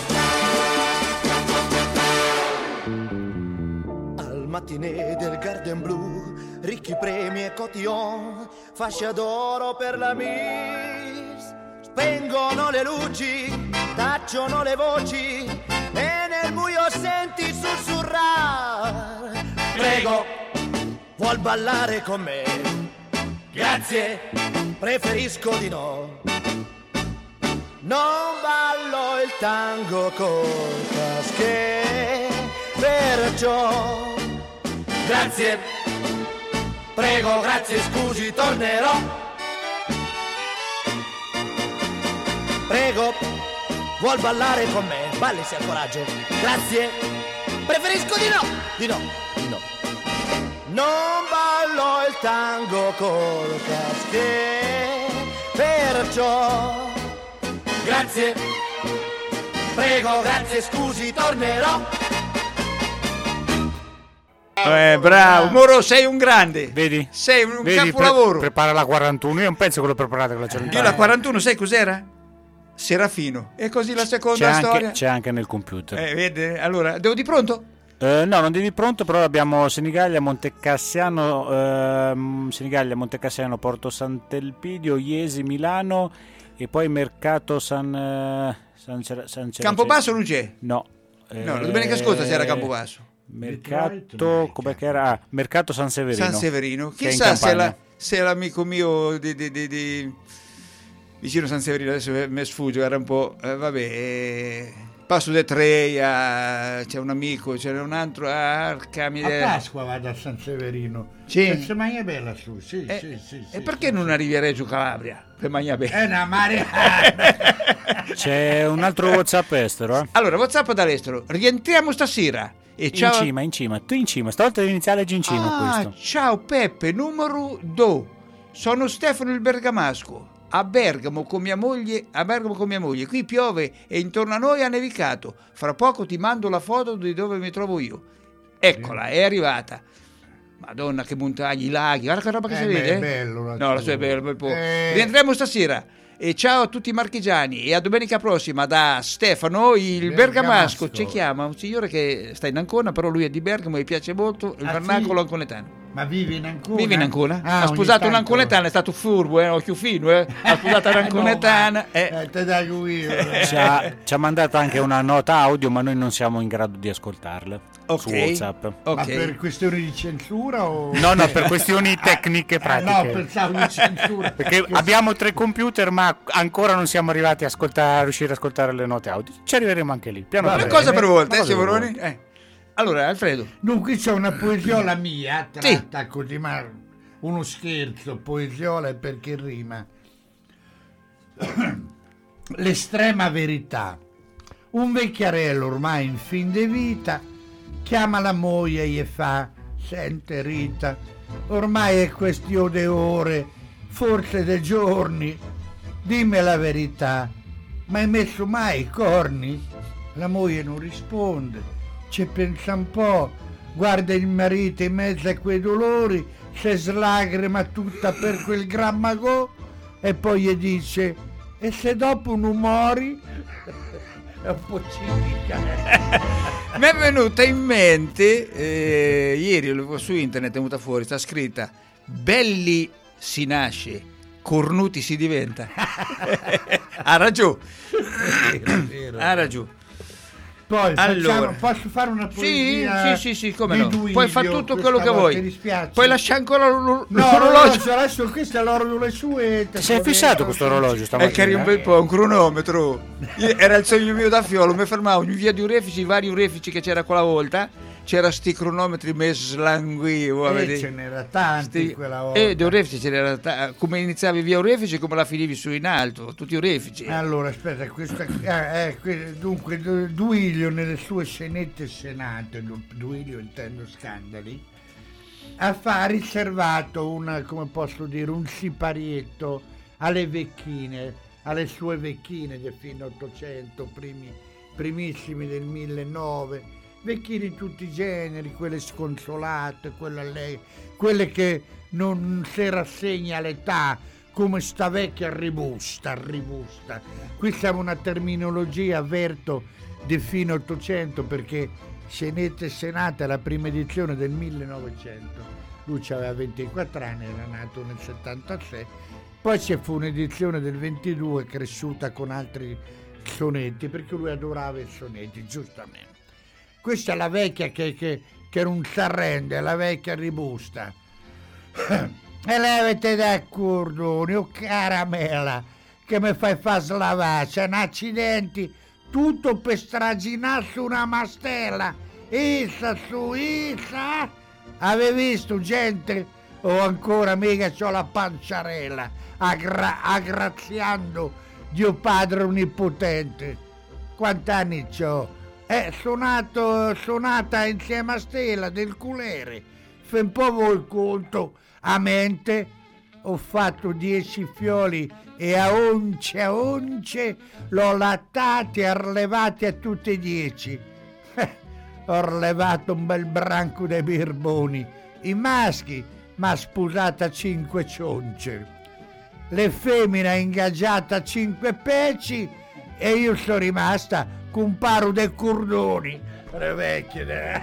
Al mattinè del Garden Blue, ricchi premi e cotillon, fascia d'oro per la Miss. Spengono le luci, tacciono le voci e nel buio senti sussurrare. Prego, vuol ballare con me? Grazie, preferisco di no. Non ballo il tango col casché, perciò grazie, prego, grazie, scusi, tornerò. Prego, vuol ballare con me? Balli se ha coraggio. Grazie, preferisco di no, di no, di no. Non ballo il tango col casché, perciò grazie, prego, grazie, scusi, tornerò. Eh, bravo, Moro, sei un grande. Vedi? Sei un Vedi, capolavoro. pre- prepara la quarantuno, io non penso che l'ho preparata con la Io Celentano. la quarantuno, sai cos'era? Serafino. E così la seconda C'è anche, storia. c'è anche nel computer. Eh, vede? Allora, devo di pronto? Eh, no, non devi pronto, però abbiamo Senigallia, Montecassiano, ehm, Senigallia, Montecassiano, Porto Sant'Elpidio, Iesi, Milano e poi Mercato San, eh, San, Cer- San Cer- Campobasso non c'è? No. No, la domenica scorsa c'era Campobasso. Mercato, com'è che era? Ah, Mercato San Severino. San Severino. che è in Chissà se, Campania. la, se l'amico mio di, di, di, di vicino San Severino, adesso mi sfugge, era un po'... Eh, vabbè... Eh, Passo de Treia, c'è un amico, c'è un altro, ah, Arca, A mi- Pasqua vado a San Severino. Sì. Se mangia bella su, sì, Eh, sì, sì. E perché non arrivi a Reggio Calabria per mangiare bene? È una marea. C'è un altro WhatsApp estero, eh? Allora, WhatsApp dall'estero. Rientriamo stasera. E ciao. In cima, in cima, tu in cima, stavolta devi iniziare a leggere in cima Ah, questo. ciao Peppe, numero due. Sono Stefano il Bergamasco. A Bergamo con mia moglie, a Bergamo con mia moglie. Qui piove e intorno a noi ha nevicato. Fra poco ti mando la foto di dove mi trovo io. Eccola, è arrivata. Madonna, che montagne, i laghi, guarda che roba che Eh, si beh, vede. è bello, la no, la tua. sua è bello, bel po'. Eh. Rientriamo stasera. E ciao a tutti i marchigiani e a domenica prossima da Stefano il Bergamasco. Bergamasco. Ci chiama un signore che sta in Ancona, però lui è di Bergamo e gli piace molto il Ah, vernacolo sì? anconetano. Ma vive in Ancona? Vive in Ancona? Ah, ha sposato ogni tanto- un'anconetana, è stato furbo, eh, occhio fino, eh. Ha sposato un'anconetana. No, ma- eh, te dai io. Ci ha, ci ha mandato anche una nota audio, ma noi non siamo in grado di ascoltarla Ok. su WhatsApp. Ma per questioni di censura o... No, no, per questioni tecniche Ah, pratiche. no, pensavo di censura. Perché abbiamo tre computer, ma ancora non siamo arrivati a, ascoltare, a riuscire a ascoltare le note audio. Ci arriveremo anche lì. Piano Va Una piano. cosa per volta, Una eh, cosa per Sciavoroni? volta. Eh. Allora, Alfredo. Dunque c'è una poesiola mia, tratta così, ma uno scherzo, poesiola è perché rima. L'estrema verità. Un vecchiarello ormai in fin de vita chiama la moglie e gli fa: sente Rita, ormai è questione di ore, forse dei giorni, dimmi la verità, ma hai messo mai i corni? La moglie non risponde, ci pensa un po', guarda il marito in mezzo a quei dolori, se slagrima tutta per quel gran magò, e poi gli dice: e se dopo non muori? È un po' cinica. Mi è venuta in mente, eh, ieri su internet è venuta fuori, sta scritta: belli si nasce, cornuti si diventa. Ha ragione. Vero, vero. Ha ragione. Poi Allora. facciamo, posso fare una Sì, poesia? sì, sì, sì, come di no. Duilio Puoi fare tutto quello questa che volta, vuoi. ti dispiace? Puoi lasciare ancora l'or- No, l'orologio. no, adesso questo è l'oro delle sue. Ti sei fissato questo orologio È stamattina? che eri un bel po', un cronometro. Io- Era il sogno mio da fiolo, mi fermavo in via di Urefici, vari Urefici che c'era quella volta. C'era sti cronometri messi slanguivo a Eh, vedere. ce n'era tanti Sti- quella volta. E di Urefici ce n'era ta- come iniziavi via Urefici come la finivi su in alto, tutti Urefici. Allora, aspetta, questa, eh, eh, que- dunque, Du- Duilio nelle sue scenette scenate, Du- Duilio intendo scandali, ha fa- ha riservato una, come posso dire, un siparietto alle vecchine, alle sue vecchine del fine Ottocento, primi, primissimi del millenovecento, vecchine di tutti i generi, quelle sconsolate, quelle, lei, quelle che non si rassegna all'età, come sta vecchia ribusta, ribusta. Qui siamo una terminologia, avverto, di fine Ottocento, perché Scenette Senate è la prima edizione del millenovecento. Lui aveva ventiquattro anni, era nato nel settantasei. Poi ci fu un'edizione del ventidue cresciuta con altri sonetti, perché lui adorava i sonetti, giustamente. Questa è la vecchia che, che, che non si arrende, la vecchia ribusta. E levate da cordoni, o caramella, che mi fai fa slavare, c'è un accidenti, tutto per straginare su una mastella. Issa su, issa! Avevi visto gente? O ancora mica c'ho la panciarella, aggra- aggraziando Dio Padre Onnipotente. Quant'anni c'ho? È suonato, suonata insieme a Stella del culere. Fai un po' voi il conto a mente. Ho fatto dieci fioli e a once a once l'ho lattati e arlevati a tutti e dieci. Ho levato un bel branco dei birboni. I maschi m'ha sposata cinque cionce. Le femmine ha ingaggiata cinque peci e io sono rimasta con paro dei cordoni. Le vecchie.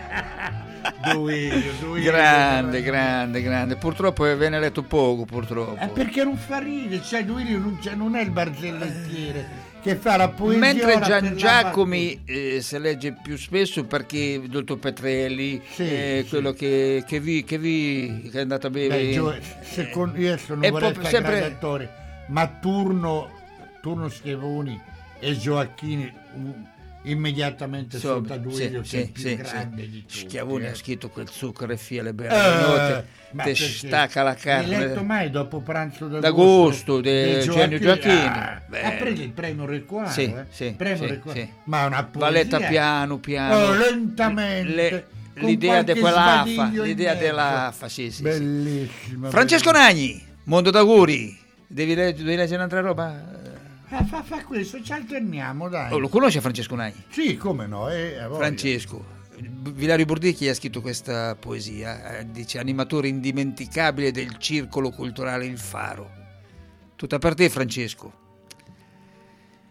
Duilio, Duilio. Grande, grande, grande. Purtroppo viene letto poco, purtroppo. Eh, perché non fa ridere, cioè Duilio non, cioè, non è il barzellettiere che fa la poesia. Mentre Gian Giacomi eh, si legge più spesso perché il dottor Petrelli, Sì, eh, sì. quello che, che vi che vi che è andato a bere. Beh, Gio- secondo io adesso non è vorrei proprio fare sempre- gradatore, ma Turno, Turno Schiavoni e Gioacchini um, immediatamente Insomma, sotto a Duilio, sì, che è il sì, più sì, grande sì. di tutti. Schiavoni eh. ha scritto quel zucchero e fie le belle Eh, note, ma te perché? stacca la L'hai letto carne. mai dopo pranzo d'agosto? D'agosto, di Di Genio Gioacchini. Ah, Beh. ha preso il premio Requaro, Sì, eh? sì, premio sì, Requaro. sì. Ma è una Va poesia. letta piano piano. Oh, lentamente. Le- con l'idea qualche di quell'A F A, sbadiglio in l'idea mezzo. dell'A F A, sì, sì, sì. Bellissima. Francesco Nagni, Mondo d'Auguri. Devi, legge- devi leggere un'altra roba? Ah, fa, fa questo, ci alterniamo, dai. Oh, lo conosci Francesco Nagni? Sì, come no? Eh, a voglia. Francesco. Vilario Burdicchi ha scritto questa poesia, eh, dice: animatore indimenticabile del circolo culturale Il Faro. Tutta per te, Francesco.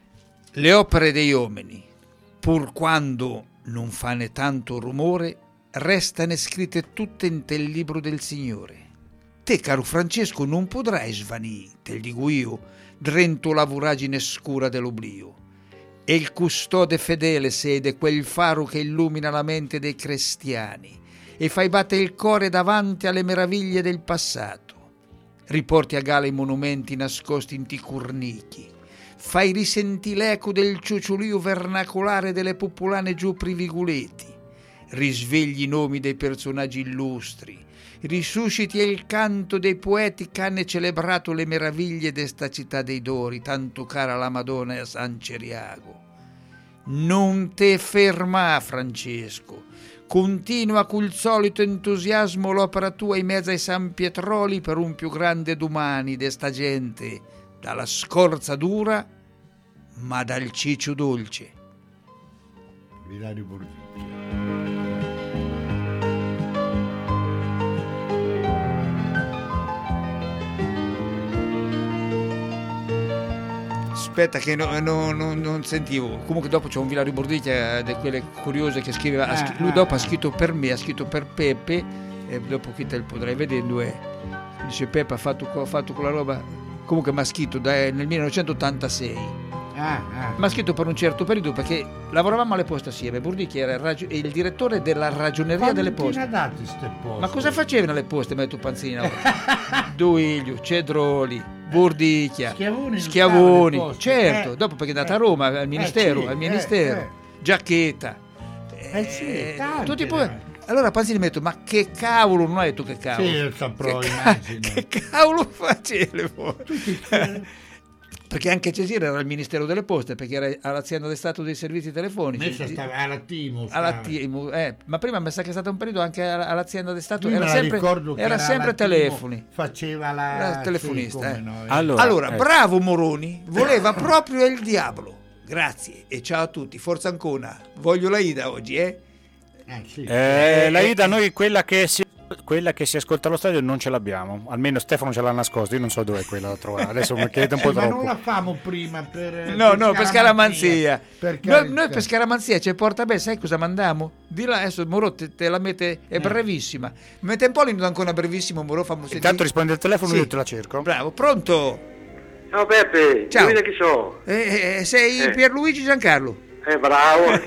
Le opere degli uomini, pur quando non fanno tanto rumore, restano scritte tutte in tel libro del Signore. Te, caro Francesco, non potrai svanire, te dico io, drento la voragine scura dell'oblio. E il custode fedele sede quel faro che illumina la mente dei cristiani e fai battere il cuore davanti alle meraviglie del passato. Riporti a gala i monumenti nascosti in ti cornichi. Fai risenti l'eco del ciuciolio vernacolare delle popolane giù priviguleti. Risvegli i nomi dei personaggi illustri. Risusciti il canto dei poeti che hanno celebrato le meraviglie d'esta città dei Dori, tanto cara alla Madonna e a San Ceriago. Non te ferma, Francesco. Continua col solito entusiasmo l'opera tua in mezzo ai San Pietroli per un più grande domani d'esta gente, dalla scorza dura, ma dal ciccio dolce. Vilario Bordicchio. Aspetta che no, no, no, non sentivo. Comunque dopo c'è un Vilario Bordicchia di quelle curiose che scriveva. Ha scr- lui dopo ha scritto per me, ha scritto per Peppe, e dopo qui te lo potrai vedere. Due. Dice Peppe ha fatto, ha fatto quella roba. Comunque mi ha scritto da, nel millenovecentottantasei. Ah, ah. Mi ha scritto per un certo periodo perché lavoravamo alle poste assieme. Bordicchia era il, ragio- il direttore della ragioneria Quanti delle poste. ne ha dati ste poste? Ma cosa facevano alle poste, metto Panzini? Duiglio, Cedroli, Bordicchia, Schiavoni, Schiavoni, non stava alle poste. certo, Eh, dopo perché è andata eh, a Roma al ministero, eh, sì, al ministero, eh, eh. Giacchetta. Eh sì, tanti, tutti poi, eh. allora Panzini mi ha detto, ma che cavolo, non hai detto che cavolo? Sì, io saprò, che, immagino. che cavolo facevo? Perché anche Cesire era al Ministero delle Poste, perché era all'azienda di Stato dei Servizi Telefonici. Messa stava alla Timu. Alla stava. Timu, eh, ma prima mi sa che è stato un periodo anche alla- all'azienda di Stato, Io era me la sempre, ricordo che era era sempre alla Timu, telefoni. Faceva la Era telefonista. sì, eh. come no, eh. Allora, Allora, eh. bravo Moroni, voleva proprio il diavolo. Grazie e ciao a tutti. Forza Ancona. Voglio la Ida oggi, eh? Eh, sì. Eh, la Ida, noi quella che si quella che si ascolta allo stadio non ce l'abbiamo, almeno Stefano ce l'ha nascosta, io non so dove è quella da trovare, adesso mi chiede un po' Eh, ma troppo. non la famo prima per No, no, per scaramanzia. Per Noi, carità. noi per scaramanzia c'è Portabè, sai cosa mandiamo? Di là, adesso Moro te, te la mette, è brevissima. Mette un po' l'indo ancora brevissimo, Moro, fammi sentire. Intanto rispondi al telefono, Sì. io te la cerco. Bravo, pronto? Ciao Peppe, Ciao. indovina chi so? Eh, eh, sei Eh. Pierluigi Giancarlo. Eh, bravo.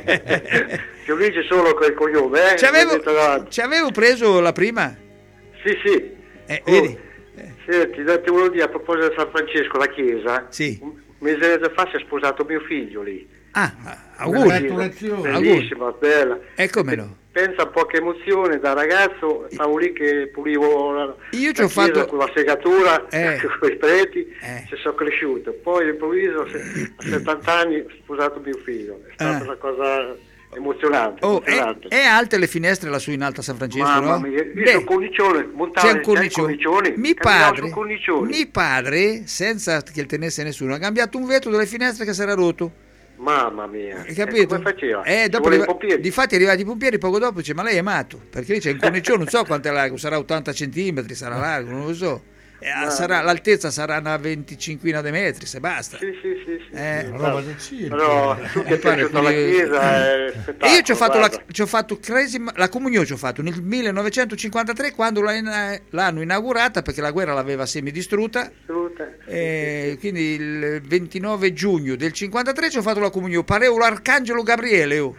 Che lui c'è solo quel cognome, eh? Ci avevo, Mi metto davanti. ci avevo preso la prima? Sì, sì. Eh, Oh, vedi? Senti, ti volevo dire a proposito di San Francesco, la chiesa. Sì. Un mese fa si è sposato mio figlio lì. Ah, auguri. Congratulazioni. Bellissima, bella. E come no? Pensa un po' che emozione, da ragazzo stavo lì che pulivo la, Io ci la ho fatto- chiesa con la segatura, Eh. con i preti, Eh. ci sono cresciuto. Poi all'improvviso, se- a settanta anni, ho sposato mio figlio. È stata Eh. una cosa emozionante. Oh, è, emozionante. è alte le finestre lassù in Alta San Francesco, Mamma no? mia, io Beh, sono cornicione, montavo c'è un c'è il cornicione. cornicione, Mi camminavo padre, sul cornicione. mi padre, senza che il tenesse nessuno, ha cambiato un vetro delle finestre che si era rotto. Mamma mia, Hai capito? E come faceva? Eh, Ci dopo voleva arriva- i pompieri. difatti è arrivati i pompieri poco dopo, dice ma lei è matto, perché lì c'è un cornicione, non so quanto è largo, sarà ottanta centimetri, sarà largo, non lo so. Eh, Ma- sarà- l'altezza sarà una venticinquina di metri, se basta. Sì, sì, sì, sì, Eh, sì, roba esatto. del circo. Però tu che Mi pare sei alla quelli- chiesa è E spettacolo, io ci ho fatto, la, guarda. ci ho fatto cresima- la comunione, ci ho fatto nel millenovecentocinquantatré quando la ina- l'hanno inaugurata perché la guerra l'aveva semidistrutta. Assoluta. E quindi il ventinove giugno del cinquantatré ci ho fatto la comunione. Pareo l'arcangelo Gabriele. Oh.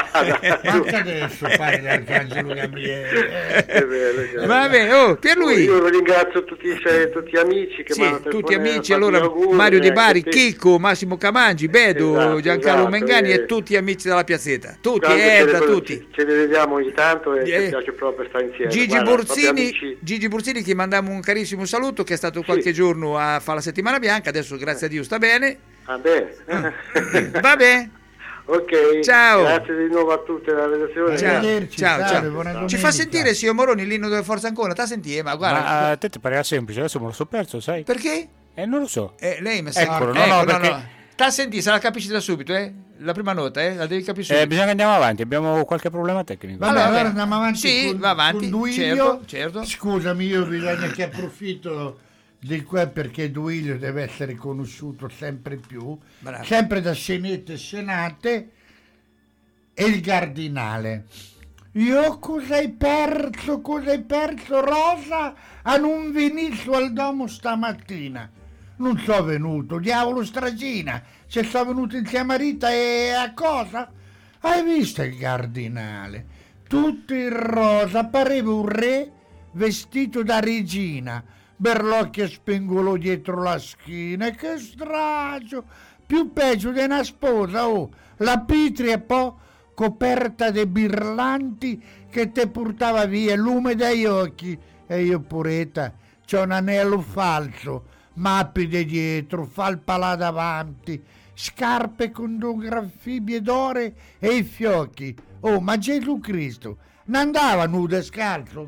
Manca adesso parli dell'Arcangelo Gabriele. È vero, è vero. Va bene, oh, Pierluigi. Io ringrazio tutti, i- tutti gli amici che Sì, mi hanno tutti telefonato, amici, fatto gli allora auguri, Mario Di eh, Bari, che te- Chicco, Massimo Camangi, Bedo, Esatto, Giancarlo esatto, Mengani eh. e tutti gli amici della piazzetta. Tutti, Quando ce Edda, ne- tutti. Ce ne vediamo ogni tanto e Eh. ci piace proprio stare insieme. Gigi Guarda, proprio Burzini, amici. Gigi Burzini, che mandiamo un carissimo saluto, che è stato qualche giorno a fare la settimana bianca, adesso grazie a Dio sta bene. Ah, bene. Va bene. Ok. Ciao. Grazie di nuovo a tutte la redazione. Ciao, Arrivederci, ciao, salve, ciao. buona Ci domenica. fa sentire, signor Moroni, l'inno della Forza Ancona? T'ha sentito? Ma guarda, Ma a te ti pareva semplice, adesso me lo so perso, sai? perché? Eh, non lo so. Eh, lei mi sa Eccolo, no, ecco, no, perché- T'ha sentito, se la capisci da subito, eh? La prima nota, eh? La devi capire subito. Eh, bisogna che andiamo avanti, abbiamo qualche problema tecnico. Vabbè, Allora, allora beh, andiamo avanti. sì, con, va avanti, con Duilio. certo, certo. Scusami, io bisogna che approfitto del qua perché Duilio deve essere conosciuto sempre più, Bravo. sempre da scenette e scenate. E il Cardinale. io cosa hai perso, cosa hai perso, Rosa, a non venire su al domo stamattina? Non so venuto, diavolo stragina, se sono venuto insieme a Rita e a cosa? Hai visto il cardinale? Tutto in rosa, pareva un re vestito da regina, berlocchia spengolò dietro la schiena, che stragio, più peggio di una sposa, oh, la pitria poi coperta de birlanti che te portava via il lume dagli occhi, e io puretta c'ho un anello falso, mappide dietro, falpa là davanti, scarpe con due graffibie d'oro e i fiocchi. Oh, ma Gesù Cristo non andava nudo e scalzo?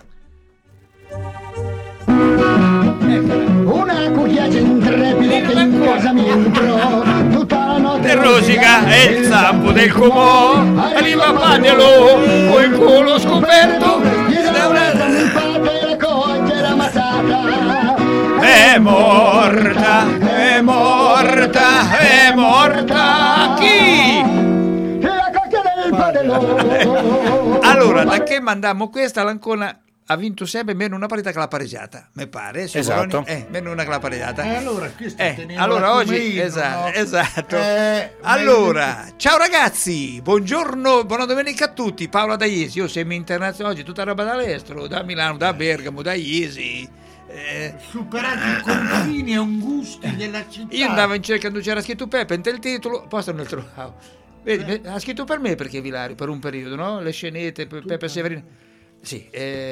Una cucchiaia intrepida che in cosa mi entrò tutta la notte e rosica è il zampo del comò, arriva Pagnolo con il culo scoperto, è morta, è morta, è morta chi? La coppia del padellone. Allora, da che mandammo questa, l'Ancona ha vinto sempre meno una partita che l'ha pareggiata, mi pare. Esatto. Eh, meno una che l'ha pareggiata. E allora qui sta Eh, tenendo allora la oggi, Cumeino, esatto, no? esatto. Eh, Allora, ciao ragazzi, buongiorno, buona domenica a tutti. Paola da Iesi, io semi internazionale, oggi tutta roba dall'estero, da Milano, da Bergamo, da Iesi. Eh, Superati i confini e un gusti della città. io andavo in cerca dove c'era scritto Peppe, il titolo, poi non lo trovavo. Vedi, ha scritto per me perché Vilario, per un periodo, no? Le scenette, Pe- Peppe Severino. Sì,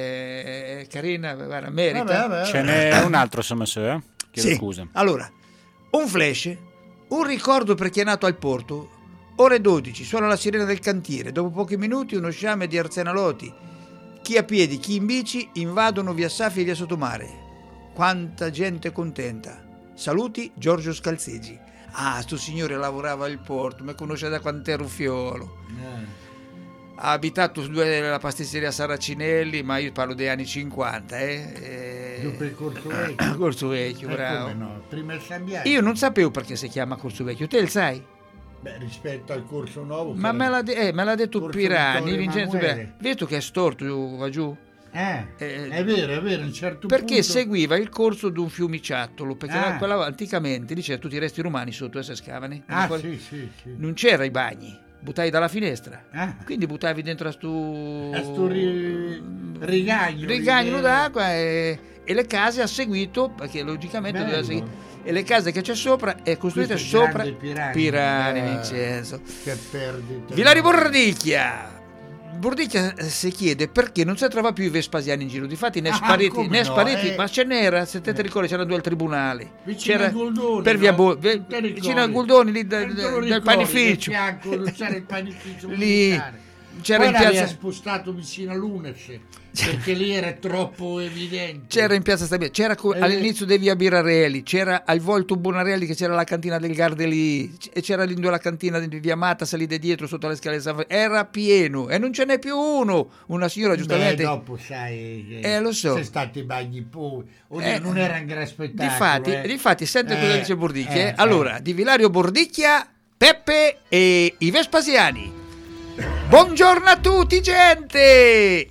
eh, carina, guarda, merita. Vabbè, vabbè. Ce n'è un altro, insomma, se, eh? Chiedo Sì. scusa. Allora, un flash, un ricordo per chi è nato al porto. Ore dodici, suona la sirena del cantiere. Dopo pochi minuti uno sciame di arsenaloti, chi a piedi, chi in bici, invadono via Safi e via Sottomare. Quanta gente contenta. Saluti, Giorgio Scalzeggi. Ah, sto signore lavorava al porto, mi conosce da quando ero fiolo. Eh. Ha abitato sulla pasticceria Saracinelli, ma io parlo degli anni cinquanta, eh. Giù per Corso Vecchio. Corso Vecchio, Eh, bravo. come no? Prima il San Biagio. Io non sapevo perché si chiama Corso Vecchio, te lo sai? Beh, rispetto al Corso Nuovo. Ma che me era- l'ha, de- eh, me l'ha detto Corso Pirani, Vittorio Vincenzo Emanuele. Pirani. Vedo che è storto giù, va giù. Eh, Eh, è vero, è vero, a un certo Perché punto... seguiva il corso di un fiumiciattolo, perché Ah. quella, anticamente lì c'erano tutti i resti romani sotto e si scavano. Ah, Poi sì, sì, sì. non c'era i bagni, buttavi dalla finestra. Ah. Quindi buttavi dentro a stu, A sto ri- rigagno. rigagnolo lì, d'acqua e, e le case ha seguito, perché logicamente Bello. doveva seguire. E le case che c'è sopra è costruite Questo è sopra grande Pirani. Pirani, Eh, Vincenzo. Che perdita. Vilario Bordicchia. Bordicchia eh, si chiede perché non si trova più i Vespasiani in giro. Difatti ne è Ah, spariti, come ne è no, spariti, eh. ma ce n'era, se te ti ricordi, c'erano due al tribunale. Vicino C'era ai Goldoni, per via no? Bo- ve- Non te ricordi? vicino al Goldoni lì da- Non te lo del ricordi, panificio. di fianco non c'era il panificio Lì militare. c'era Poi in l'aveva piazza spostato vicino all'Unex perché lì era troppo evidente. C'era in piazza Stabia, c'era co- Eh. all'inizio dei via Birarelli, c'era al Volto Bonarelli che c'era la cantina del Gardelì, c- e c'era lì la cantina di via Matta, salite dietro sotto le scale di San Fr- era pieno e non ce n'è più uno. Una signora giustamente Beh, dopo sai che Eh, lo so. sono stati i bagni poi Eh, non era un gran spettacolo. Difatti, eh. difatti sente cosa Eh, dice Bordicchia. eh, eh? Allora, di Vilario Bordicchia, Peppe e i Vespasiani. Buongiorno a tutti, gente!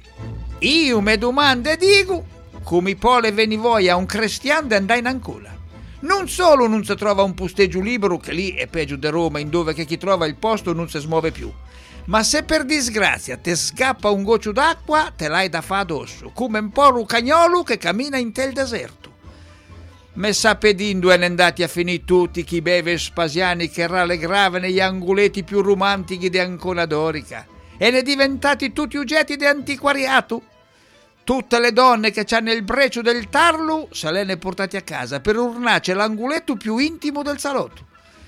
Io mi domando e dico come pole veni voi a un cristiano di andare in Ancona. Non solo non si trova un posteggio libero, che lì è peggio di Roma, in dove che chi trova il posto non si smuove più. Ma se per disgrazia te scappa un goccio d'acqua, te l'hai da fa addosso, come un po' cagnolo che cammina in tel deserto. Me sapedindo è andati a finire tutti chi beve spasiani che rallegravano gli angoleti più romantici di Ancona Dorica e ne diventati tutti oggetti di antiquariato. Tutte le donne che c'hanno il breccio del tarlo se le ne portate a casa per urnarci l'angoletto più intimo del salotto.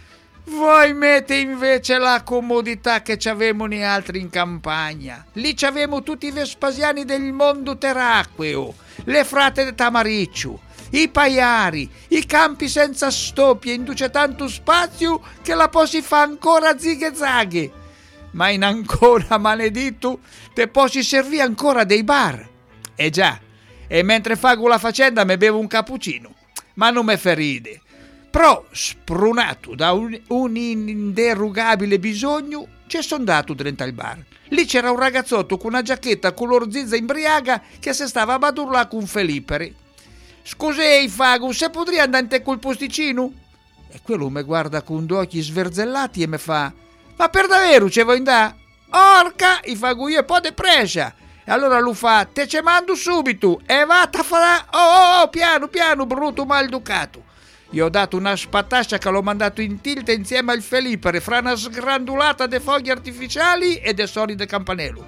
Voi mette invece la comodità che c'avevamo noi altri in campagna. Lì c'avevamo tutti i Vespasiani del mondo terracqueo, le frate di Tamariccio, i paiari, i campi senza stoppie, induce tanto spazio che la posi fa ancora zighe zaghe. Ma in Ancona, maledetto, te posi servì ancora dei bar. Eh già, e mentre fago la faccenda me bevo un cappuccino, ma non me feride. Però, sprunato da un, un inderogabile bisogno, ci sono andato dentro al bar. Lì c'era un ragazzotto con una giacchetta color zizza imbriaga che si stava a badurlà con Felippere. «Scusei, Fago, se potrei andare in te col posticino?» E quello mi guarda con due occhi sverzellati e mi fa: «Ma per davvero ce vuoi andare?» «Orca!» I Fago io, poi de prescia. E allora lui fa: «Te ce mando subito!» E va a fare: «Oh, oh, oh, piano, piano, brutto maleducato!» Gli ho dato una spatascia che l'ho mandato in tilt insieme al Felippere fra una sgrandulata de foglie artificiali e de suoni de campanello.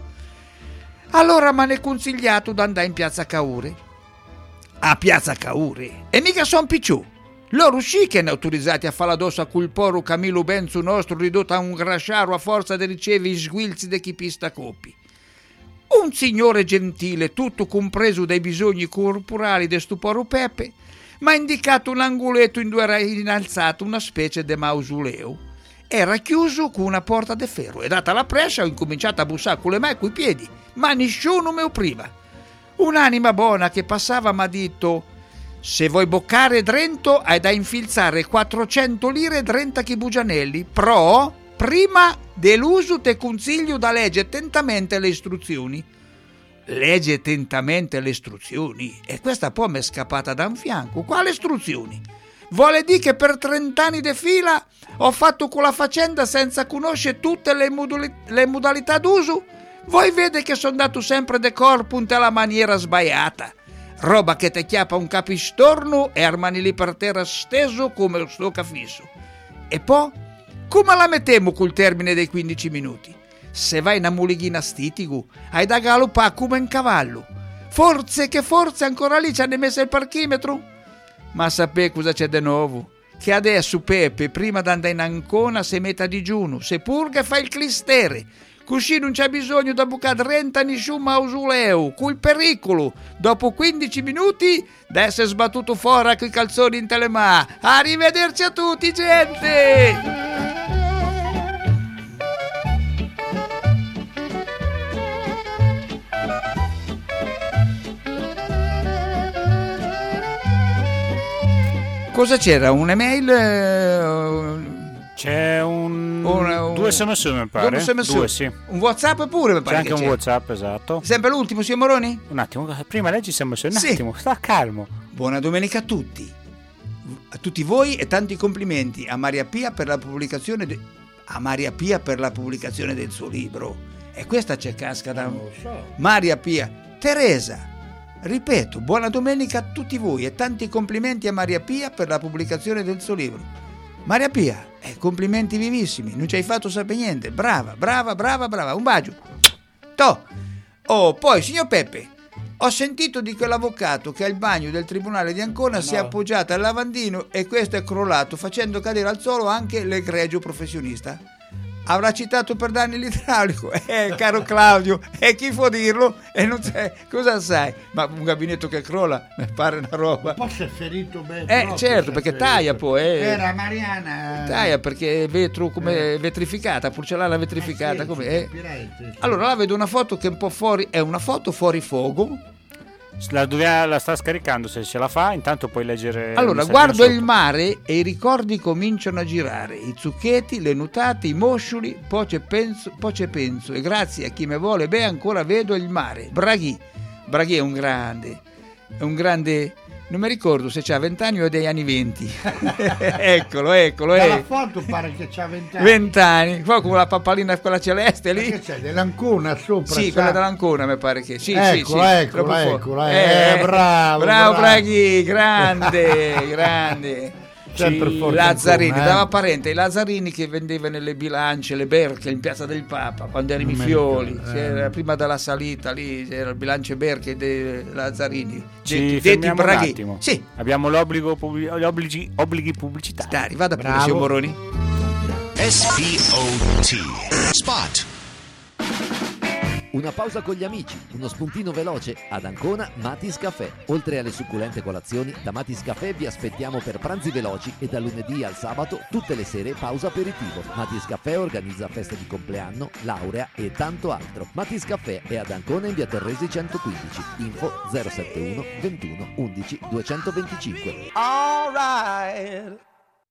Allora mi hanno consigliato di andare in piazza Caure. A piazza Caure? E mica son picciù. Loro sì che hanno autorizzati a fare la dossa col poro Camillo Benzo nostro ridotto a un grasciaro a forza di ricevere i sguilzi de chi pista copi. Un signore gentile, tutto compreso dai bisogni corporali de stuporo Pepe, mi ha indicato un angoletto in due rai innalzato, una specie di mausoleo. Era chiuso con una porta de ferro e data la prescia ho incominciato a bussare con le mani e coi piedi, ma nessuno mi oppriva. Un'anima buona che passava mi ha detto: «Se vuoi boccare drento hai da infilzare quattrocento lire drenta chi bugianelli, però prima dell'uso te consiglio da leggere attentamente le istruzioni». Legge attentamente le istruzioni? E questa poi mi è scappata da un fianco. Quale istruzioni? Vuole dire che per trent'anni di fila ho fatto quella faccenda senza conoscere tutte le, moduli- le modalità d'uso? Voi vede che sono andato sempre de corpo alla maniera sbagliata. Roba che te chiappa un capistorno e armani lì per terra steso come lo stocca fisso. E poi, come la mettiamo col termine dei quindici minuti? Se vai in una mulighina stitigu, hai da galoppare come un cavallo. Forse che forse ancora lì ci hanno messo il parchimetro? Ma sapete cosa c'è di nuovo? Che adesso Pepe, prima di andare in Ancona, si mette a digiuno, se purga e fa il clistere. Così non c'è bisogno da bucare renta nessun mausoleo, col pericolo, dopo quindici minuti, di essere sbattuto fuori con i calzoni in telemà. Arrivederci a tutti, gente! Cosa c'era? Un'email? Eh, C'è un... una- un- due sms mi pare. Due S M S? Due, sì. Un WhatsApp pure mi C'è pare anche che un c'è. WhatsApp, esatto. Sempre l'ultimo, signor Moroni? Un attimo, prima leggi S M S, un Sì. attimo, sta calmo. Buona domenica a tutti. A tutti voi e tanti complimenti a Maria Pia per la pubblicazione de- a Maria Pia per la pubblicazione del suo libro. E questa c'è casca da Maria Pia. Teresa, ripeto, buona domenica a tutti voi e tanti complimenti a Maria Pia per la pubblicazione del suo libro. Maria Pia, eh, complimenti vivissimi, non ci hai fatto sapere niente. Brava, brava, brava, brava. Un bacio. To. Oh, poi, signor Peppe, ho sentito di quell'avvocato che al bagno del tribunale di Ancona si è appoggiato al lavandino e questo è crollato, facendo cadere al suolo anche l'egregio professionista. Avrà citato per danni l'idraulico, eh, caro Claudio, e chi può dirlo? E non sai, cosa sai? Ma un gabinetto che crolla, mi pare una roba. Poi si è ferito bene. Eh, proprio, certo, si è perché ferito. taglia poi. Eh. Era Mariana. Taglia perché è vetro come vetrificata, porcellana vetrificata. Eh sì, come, sì, eh. capirei, sì, sì. Allora là vedo una foto che è un po' fuori, è una foto fuori fuoco. La, doveva- la sta scaricando, se ce la fa, intanto puoi leggere. il Allora, messaggio guardo sotto. il mare e i ricordi cominciano a girare, i zucchetti, le nutate, i moscioli, poi ci penso, poi ci penso e grazie a chi mi vuole bene ancora vedo il mare. Braghi, Braghi è un grande, è un grande, non mi ricordo se c'ha vent'anni o degli anni venti. eccolo, eccolo, Dalla eh. foto pare che c'ha vent'anni. vent'anni, poi con la pappalina quella celeste lì. Perché c'è dell'Ancona sopra. Sì, c'ha- quella dell'Ancona mi pare che sì, Ecco, sì, sì, eccola, troppo fuori. eccola, eh, bravo, bravo bravo. Braghi, grande, grande. Sempre Sì, forte Lazzarini, Ancona, eh. dava parente ai Lazzarini che vendeva nelle bilance le berche in Piazza del Papa quando erano i Non mi fioli. ricordo, C'era, eh. prima della salita lì c'era il bilance berche dei Lazzarini. Ci detti, detti fermiamo un Braghi. attimo. Sì, Abbiamo l'obbligo pubblic- gli obblighi, obblighi pubblicitari. dai, vada pure, Bravo. signor Moroni. S P O T Spot. Una pausa con gli amici, uno spuntino veloce ad Ancona Matis Caffè. Oltre alle succulente colazioni, da Matis Caffè vi aspettiamo per pranzi veloci e dal lunedì al sabato tutte le sere pausa aperitivo. Matis Caffè organizza feste di compleanno, laurea e tanto altro. Matis Caffè è ad Ancona in via Torresi centoquindici. Info zero sette uno ventuno undici duecentoventicinque. All right.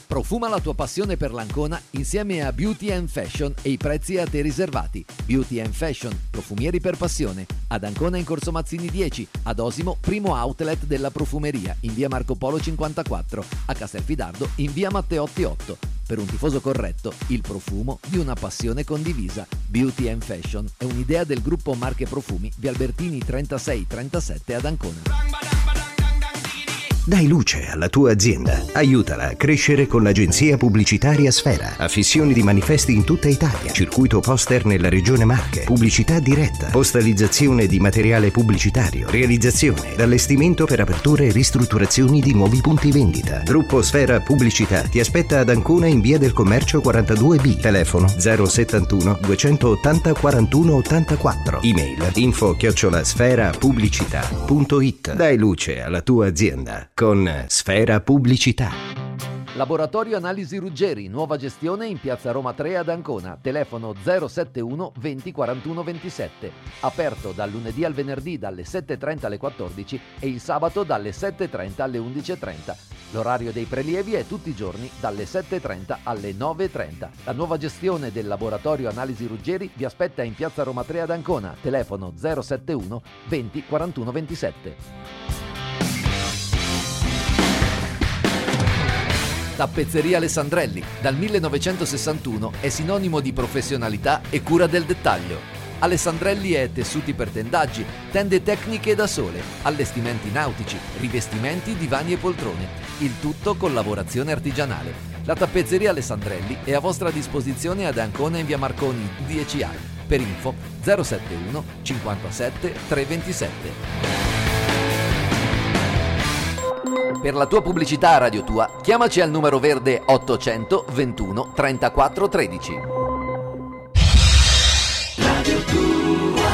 Profuma la tua passione per l'Ancona insieme a Beauty and Fashion e i prezzi a te riservati. Beauty and Fashion, profumieri per passione. Ad Ancona in Corso Mazzini dieci, ad Osimo, primo outlet della profumeria in via Marco Polo cinquantaquattro, a Castelfidardo in via Matteotti otto. Per un tifoso corretto, il profumo di una passione condivisa. Beauty and Fashion è un'idea del gruppo Marche Profumi di Albertini trentasei trentasette ad Ancona. Dai luce alla tua azienda. Aiutala a crescere con l'agenzia pubblicitaria Sfera. Affissioni di manifesti in tutta Italia. Circuito poster nella regione Marche. Pubblicità diretta. Postalizzazione di materiale pubblicitario. Realizzazione ed allestimento per aperture e ristrutturazioni di nuovi punti vendita. Gruppo Sfera Pubblicità ti aspetta ad Ancona in via del Commercio quarantadue B. Telefono zero settantuno duecentottanta quarantuno ottantaquattro. Email info chiocciola sfera pubblicità punto it. Dai luce alla tua azienda con Sfera Pubblicità. Laboratorio Analisi Ruggeri, nuova gestione in piazza Roma tre ad Ancona, telefono zero settantuno venti quarantuno ventisette, aperto dal lunedì al venerdì dalle sette e trenta alle quattordici e il sabato dalle sette e trenta alle undici e trenta. L'orario dei prelievi è tutti i giorni dalle sette e trenta alle nove e trenta. La nuova gestione del Laboratorio Analisi Ruggeri vi aspetta in piazza Roma tre ad Ancona, telefono zero settantuno venti quarantuno ventisette. Tappezzeria Alessandrelli, dal millenovecentosessantuno è sinonimo di professionalità e cura del dettaglio. Alessandrelli è tessuti per tendaggi, tende tecniche da sole, allestimenti nautici, rivestimenti, divani e poltrone, il tutto con lavorazione artigianale. La Tappezzeria Alessandrelli è a vostra disposizione ad Ancona in via Marconi dieci A. Per info zero settantuno cinquantasette trecentoventisette. Per la tua pubblicità a Radio Tua, chiamaci al numero verde ottocento ventuno trentaquattro tredici. Radio Tua.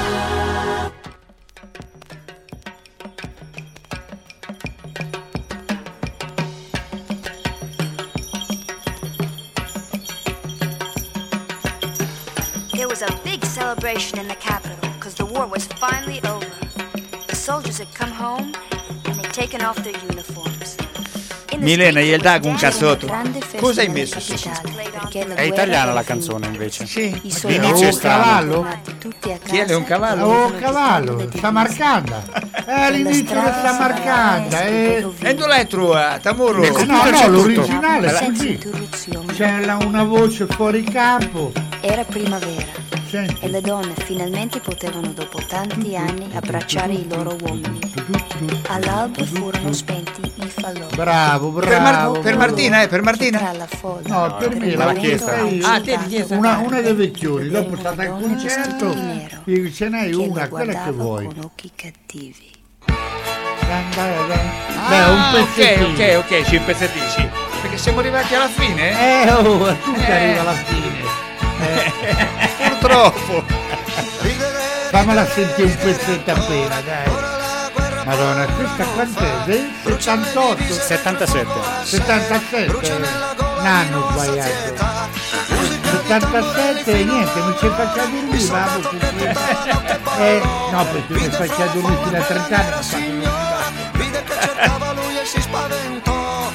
It was a big celebration in the capital because the war was finally over. The soldiers had come home and they'd taken off their uniforms. Milena, gli dago un cazzotto. Cosa hai messo su? È italiana la canzone invece. Sì. L'inizio è strano. Cavallo? Chi è? È un cavallo? Oh, cavallo, Samarcanda. È l'inizio di Samarcanda. È... E dove l'hai trovata, Tamuro? No, no, l'originale è così. C'è la- una voce fuori campo. Era primavera e le donne finalmente potevano dopo tanti anni abbracciare i loro uomini. All'alba furono spenti i falloni. Bravo, bravo. Per, Mar- per bravo. Martina, eh, per Martina. Tra la folla, No, per me la l'ha chiesta. chiesta io. Ah, te l'hai chiesta. Una, una dei vecchioni, dopo è stata al concerto, dico, ce n'hai che una, lo quella che guardava vuoi. con occhi cattivi. Beh, un Ah, ok, pezzettino. ok, ok, ci impezzettisci. Perché siamo arrivati alla fine? eh? Eh, oh, tu Eh. arriva alla fine. Purtroppo. Fammela sentire un pezzetto appena, dai. Madonna, questa quant'è? Del settantotto? settantasette. settantasette? Un anno sbagliato. settantasette e niente, mi ci faccia dormire, babbo, perché... Eh, no, perché mi faccia dormire fino a trenta anni. ma faccio dormire. Vide che cercava lui e si spaventò.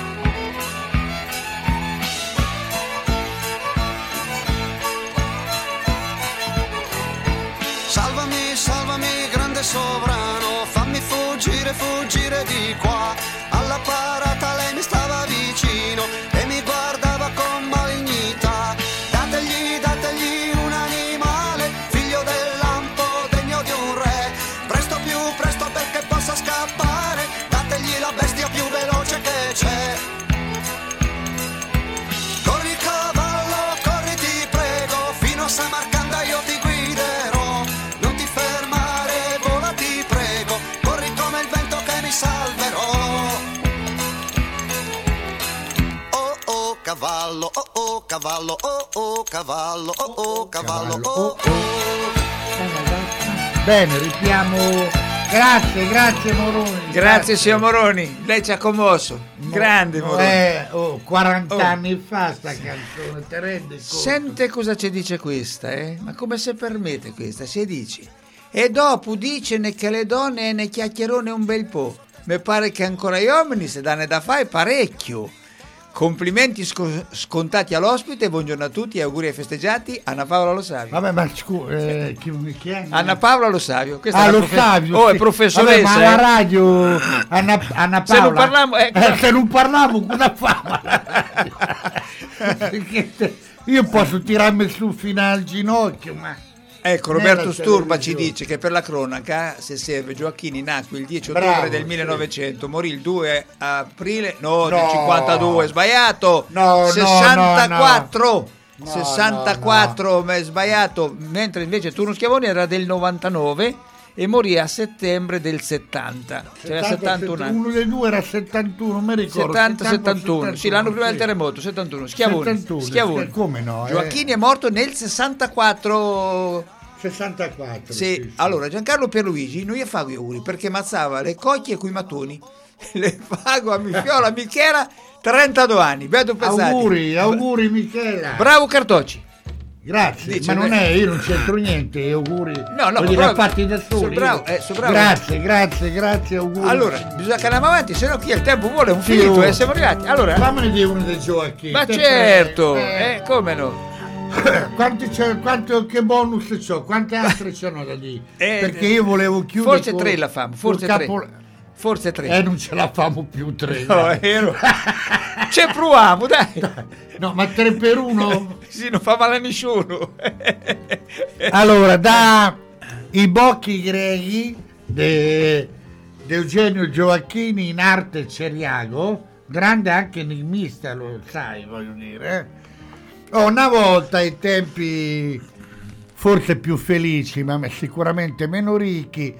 Salvami, salvami, grande sovrano, fammi fuggire, fuggire di qua. Alla parata lei mi stava vicino e mi guardava con malignità. Dategli, dategli un animale, figlio del lampo, degno di un re. Presto, più presto perché possa scappare. Dategli la bestia più veloce che c'è. Corri cavallo, corri ti prego, fino a Samarcanda io ti guiderò. Non ti fermare, vola ti prego, corri come il vento che mi salverò. Oh oh cavallo, oh oh cavallo, oh oh cavallo, oh oh cavallo, oh oh. Bene, richiamo... Grazie, grazie Moroni. Grazie, signor Moroni. Lei ci ha commosso. Grande Moroni. Eh, oh, quaranta Oh. anni fa sta canzone, te rendi conto? Sente cosa ci dice questa, eh? Ma come si permette questa? Si dice. E dopo dicene che le donne ne chiacchierone un bel po'. Mi pare che ancora gli uomini si danno da fare parecchio. Complimenti sco- scontati all'ospite, buongiorno a tutti e auguri ai festeggiati. Anna Paola Lo Savio. Vabbè, ma scusa, eh, chi, chi è? Anna Paola Lo Savio. Questa Ah, è la Lo profe- Savio. Oh, sì. è professoressa. Vabbè, ma la eh. radio, Anna, Anna Paola. Se non parliamo, eh, eh, se non parliamo, cosa fa? Io posso tirarmi su fino al ginocchio, ma... Ecco, Roberto Sturba ci dice che per la cronaca, se serve, Gioacchini nacque il dieci ottobre Bravo, del sì. millenovecento, morì il due aprile, no, No. del cinquantadue, sbagliato, No, no, sessantaquattro, no, no. sessantaquattro, ma è sbagliato, mentre invece Turno Schiavoni era del novantanove e morì a settembre del settanta, cioè a settantuno anni. Uno dei due era settantuno, non mi ricordo. settanta settantuno, settantuno, sì, l'anno prima sì. del terremoto, settantuno, Schiavoni, settantuno, Schiavoni. come no? eh? Gioacchini è morto nel sessantaquattro. sessantaquattro. Sì, sì, sì. allora Giancarlo Pierluigi non gli fa gli auguri perché mazzava le cocchie coi matoni. Le fago a Mifiola Michela, trentadue anni, beato pensati. Auguri, auguri Michela. Bravo Cartocci. Grazie, Dice, ma non beh. è, io non c'entro niente, auguri. No, no, Li ma ha bravo, fatti da sono soli. bravo, eh, sono bravo. Grazie, grazie, grazie, auguri. Allora, bisogna che andiamo avanti, se no chi il tempo vuole è un Sì, finito, oh. eh, siamo arrivati. Allora, fammene dire uno dei Gioacchini. ma te certo, prego, eh. eh, come no? Quanti c'è, quanto, che bonus c'ho? Quante altre c'hanno da dire? Eh, Perché io volevo chiudere. Forse con- tre la famo, forse col tre. capo- Forse tre. Eh, non ce la famo più tre. No, dai. è vero. Ci proviamo, dai. No, ma tre per uno? Sì, non fa male a nessuno. Allora, da I Bocchi Greci di Eugenio Gioacchini in arte Ceriago, grande anche enigmista, lo sai, voglio dire. eh. Oh, una volta ai tempi forse più felici, ma sicuramente meno ricchi,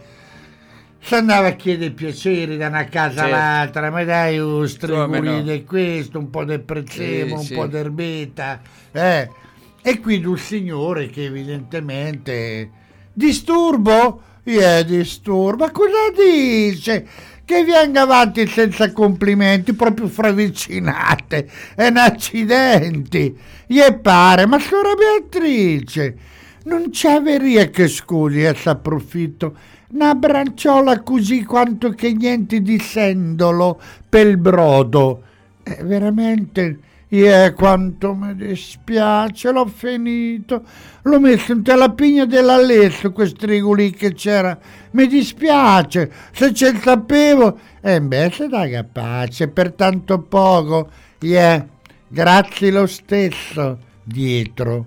si andava a chiedere piaceri da una casa Certo. all'altra, ma dai un strigolino Come no. di questo, un po' del prezzemolo, Sì, un sì. po' d'erbetta, eh. E quindi un signore che evidentemente disturbo, yeah, disturbo, ma cosa dice? Che venga avanti senza complimenti, proprio fravicinate, è un accidenti, gli pare, ma sora Beatrice, non c'è veria che scusi, e s'approfitto, una branciola così quanto che niente di sendolo pel brodo, eh, veramente... Yeah, quanto mi dispiace, l'ho finito. L'ho messo in la pigna dell'Allesso, quel strigolì che c'era. Mi dispiace, se ce lo sapevo. E invece da capace, per tanto poco. Yeah, grazie lo stesso, dietro.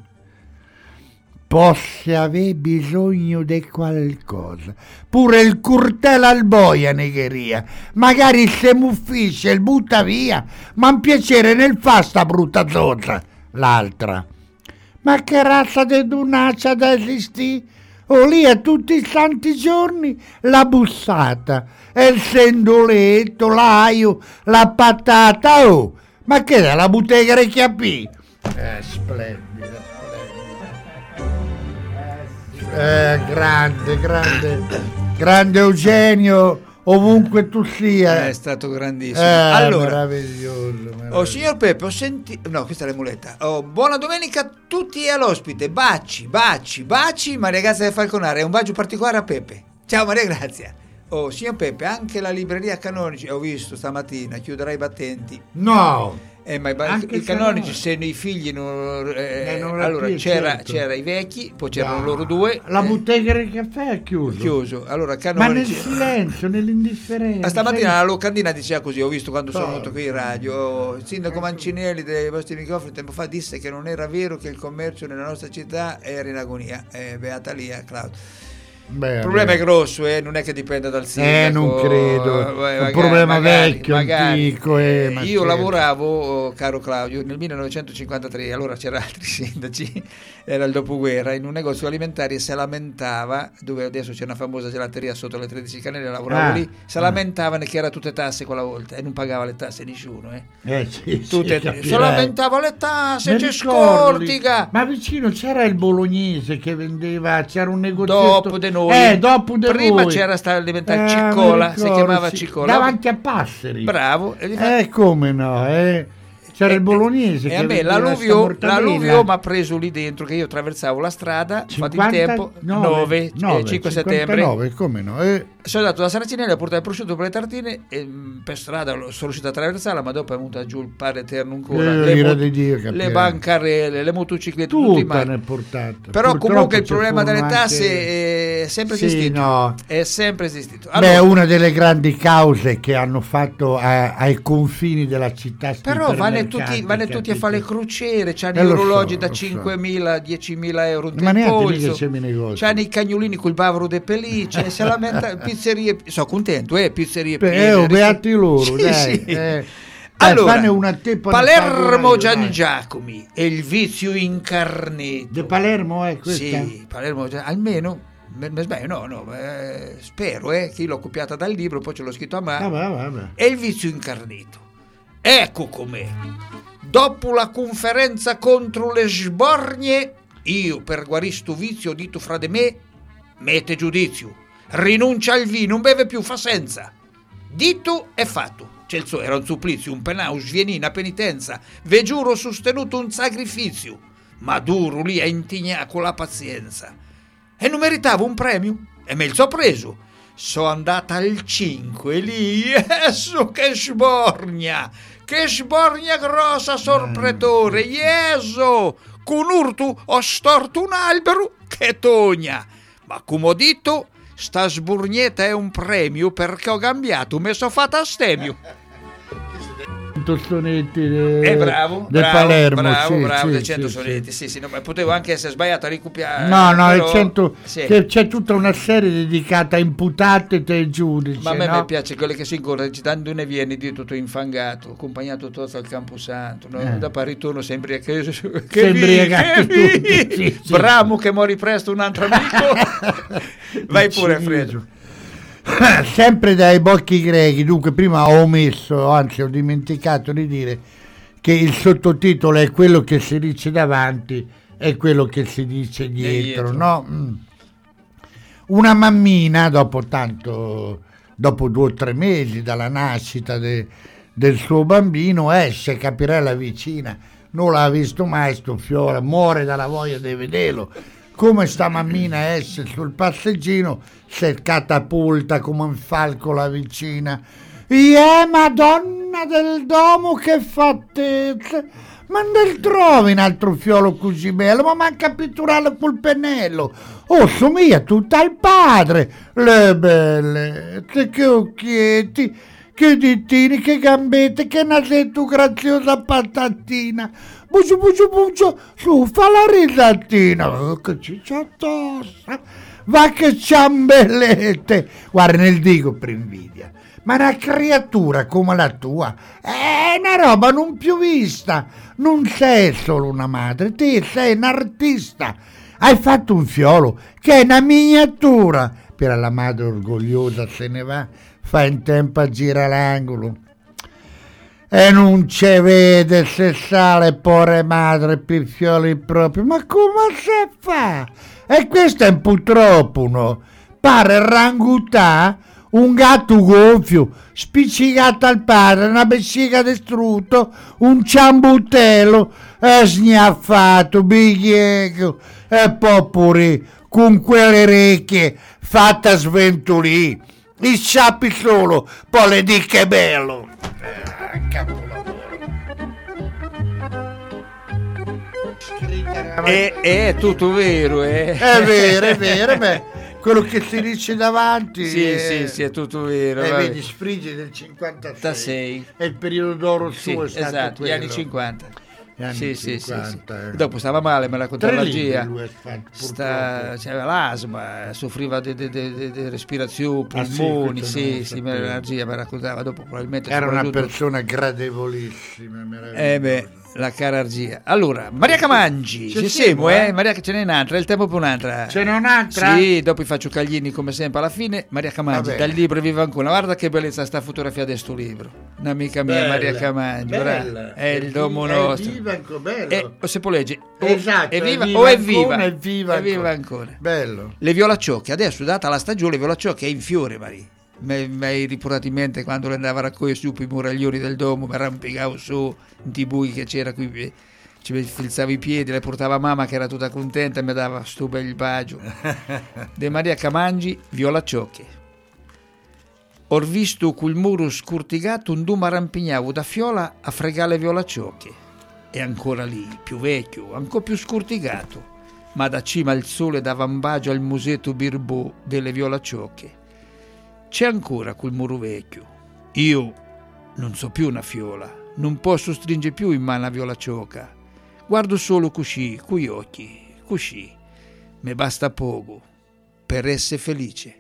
Possa aver bisogno di qualcosa. Pure il curtelo al boia negheria. Magari se muffisce il butta via, ma un piacere nel fa sta brutta zozza. L'altra. Ma che razza di dunaccia da esistì? O lì a tutti i santi giorni la bussata, e il sendoletto, l'aio, la patata. Oh, ma che è la bottega Recchiapì? Eh, splendida. Eh, grande, grande, grande Eugenio, ovunque tu sia. È stato grandissimo. Eh, allora, meraviglioso, meraviglioso. oh, signor Peppe, ho sentito. No, questa è la muletta. Oh, buona domenica a tutti e all'ospite. Baci, baci, baci. Maria Grazia del Falconare. È un bacio particolare a Peppe. Ciao, Maria Grazia. Oh, signor Peppe, anche la libreria Canonici, ho visto stamattina, chiuderà i battenti. No. Eh, ma i, ba- Anche i se canonici, no. se i figli non, eh, Eh, non allora più, c'era, certo. c'era i vecchi, poi c'erano No. loro due. La eh, bottega del caffè è chiuso. chiuso. Allora, Ma nel canonici. silenzio, nell'indifferenza. Ma stamattina la locandina diceva così, ho visto quando sono Oh. venuto qui in radio, il sindaco Mancinelli dei vostri microfoni tempo fa disse che non era vero che il commercio nella nostra città era in agonia. Eh, beata Lia, Claudio. Beh, Il problema beh. è grosso, eh, non è che dipenda dal sindaco. Eh, non credo. eh, Un magari- problema magari- vecchio, magari. antico. Eh, ma Io certo. lavoravo, oh, caro Claudio, nel millenovecentocinquantatré, allora c'era altri sindaci, era il dopoguerra, in un negozio alimentare si lamentava, dove adesso c'è una famosa gelateria sotto le tredici Canelle, lavoravo Ah, lì, si ah. lamentavano che era tutte tasse quella volta e non pagava le tasse nessuno. Eh. Eh, sì, Tutte, sì, capirai. si lamentava le tasse, Mi c'è ricordo lì. scortica. Ma vicino c'era il bolognese che vendeva, c'era un negozio. Dopo di noi, Eh, dopo di prima voi. c'era sta alimentare Eh, Ciccola, mi si ricordo, chiamava sì. Ciccola. Davanti a Passeri. Bravo. E gli fa- Eh, come no, eh. C'era il bolognese. E che a me vendeva l'alluvio, sta mortadella. l'alluvio mi ha preso lì dentro, che io attraversavo la strada, fate il tempo, nove, cinque settembre. cinquantanove, come no? Eh. Sono andato da Saracinelli a portare il prosciutto per le tartine e mh, per strada sono riuscito a attraversarla, ma dopo è venuta giù il padre eterno ancora. Eh, le, mo- di Dio, le bancarelle, le motociclette, tutti Tutta male. ne è portata. Però Purtroppo comunque il ci problema delle furono tasse anche- è sempre Sì, esistito. no. È sempre esistito. Beh, Allora, è una delle grandi cause che hanno fatto a- ai confini della città. sti però vanno ipermercati, tutti, vanno tutti a fare le crociere, c'hanno Eh, gli lo so, orologi da lo so. cinquemila, diecimila euro di Ma neanche lì polso, che c'è i negozi. c'hanno i cagnolini col bavero de pellicce, se lamenta, pizzerie, sono contento, eh, pizzerie Beh, piene, eh, oh, ristor- beati loro, Sì, dai. sì. eh. Allora, Dai, fanne una te, poi ne Palermo parlo io, Gian dai. Giacomi e il vizio incarnato. De Palermo è questa? Sì, Palermo, almeno, me- me sbaglio, no, no, eh, spero, eh, che l'ho copiata dal libro, poi ce l'ho scritto a mano. Vabbè, vabbè. E il vizio incarnato. Ecco com'è. Dopo la conferenza contro le sbornie, io per guarire sto vizio dito fra de me, mette giudizio, rinuncia al vino, non beve più, fa senza. Dito e fatto. C'è il suo, era un supplizio, un penao, svieni, una penitenza, ve giuro sostenuto un sacrificio, ma duro lì a intignare con la pazienza. E non meritavo un premio, e me il so preso. So andata al cinque lì, esso che sbornia, che sbornia grossa sorpretore, yeso, con urtu ho storto un albero che togna, ma come ho detto, sta sburnieta è un premio perché ho cambiato, mi so fatta a stemio. Sonetti de, Eh, bravo, del bravo, Palermo, bravo, sì, bravo, sì, dei cento sì, sonetti, sì, sì, no, ma potevo anche essere sbagliato a ricopiare. No, no, però- il cento, sì. che c'è tutta una serie dedicata a imputate e giudici. Ma a me, no? mi piace quelle che si incontrano recitando ne viene di tutto infangato, accompagnato tutto al Camposanto, no? Eh. Dopo al ritorno sembra che, che Sei imbriagato vi, che tutti, vi. sì, sì. Bramo che mori presto un altro amico. Vai pure, Fredo. Sempre dai bocchi grechi, dunque prima ho omesso, anzi ho dimenticato di dire che il sottotitolo è quello che si dice davanti e quello che si dice dietro, dietro. no? Mm. Una mammina, dopo tanto, dopo due o tre mesi dalla nascita de- del suo bambino, esce, capirai la vicina, non l'ha visto mai sto fiore, muore dalla voglia di vederlo. Come sta mammina esce sul passeggino, si catapulta come un falco la vicina. Yeah, Madonna del Domo, che fattezza! Ma non trovi un altro fiolo così bello, ma manca pitturarlo col pennello. Oh, somiglia tutta al padre. Le bellezze, che occhietti, che dittini, che gambette, che nasetto graziosa patatina. Bucio, bucio, bucio, su, fa la risatina. Oh, che ciccia tosta. Va che ciambellette. Guarda, nel dico per invidia. Ma una creatura come la tua è una roba non più vista. Non sei solo una madre, te sei un artista. Hai fatto un fiolo che è una miniatura. Per la madre orgogliosa se ne va, fa in tempo a girare l'angolo. E non ci vede se sale pure madre per fioli propri. Ma come si fa? E questo è purtroppo, no? Pare rangutà, un gatto gonfio, spiccicato al padre, una vescica distrutto, un ciambuttello, e sgnaffato, bigliego, e poi pure con quelle orecchie fatta sventolì, i sciappi solo, poi le dico che bello. È, è tutto vero, eh. È vero, è vero, beh, quello che si dice davanti. Sì, è... sì, sì, è tutto vero. E vabbè. vedi, Sfrigi del cinquantasei. cinquantasei. È il periodo d'oro Sì, suo, è stato esatto, gli quello. anni cinquanta. Gli anni Sì, sì, sì, cinquanta, sì. eh. Dopo stava male, me la Tre contralgia. libri lui ha fatto, Sta, purtroppo. c'aveva l'asma, soffriva di, di, di, di- di respirazione, Ah, sì, polmoni, questo non sì, lo sì, sapevo. me l'allergia mi raccontava, dopo probabilmente Era una soprattutto- persona gradevolissima, meravigliosa. Eh beh, la cara argia. Allora, Maria Camangi, Ci ci siamo, siamo, eh? eh? Maria, ce n'è un'altra, è il tempo per un'altra. Ce n'è un'altra? Sì, dopo vi faccio Caglini come sempre alla fine. Maria Camangi, Vabbè. dal libro Viva ancora. Guarda che bellezza sta fotografia di sto libro. Un'amica mia, Bella, Maria Camangi, bella. brava. È il È domo vi- è nostro. viva ancora, bello. E, o se può leggere, o Esatto, è viva, è viva o è ancora, viva. è viva È viva ancora. ancora. Bello. Le violacciocche, adesso data la stagione, le violacciocche è in fiore, Maria. mi hai riportato in mente quando le andava a raccogliere su i muraglioni del domo, mi arrampicavo su in tibui che c'era qui, ci filzavo i piedi, le portava mamma che era tutta contenta e mi dava sto bel bacio. De Maria Camangi, Viola Ciocche. Ho visto col muro scurtigato un dumo arrampignavo da fiola a fregare Viola Ciocche. È ancora lì, più vecchio, ancora più scurtigato, ma da cima al sole dava un bacio al musetto birbò delle Viola Ciocche. C'è ancora quel muro vecchio. Io non so più una fiola, non posso stringere più in mano a Viola Ciocca. Guardo solo così, coi occhi, così. Me basta poco per essere felice.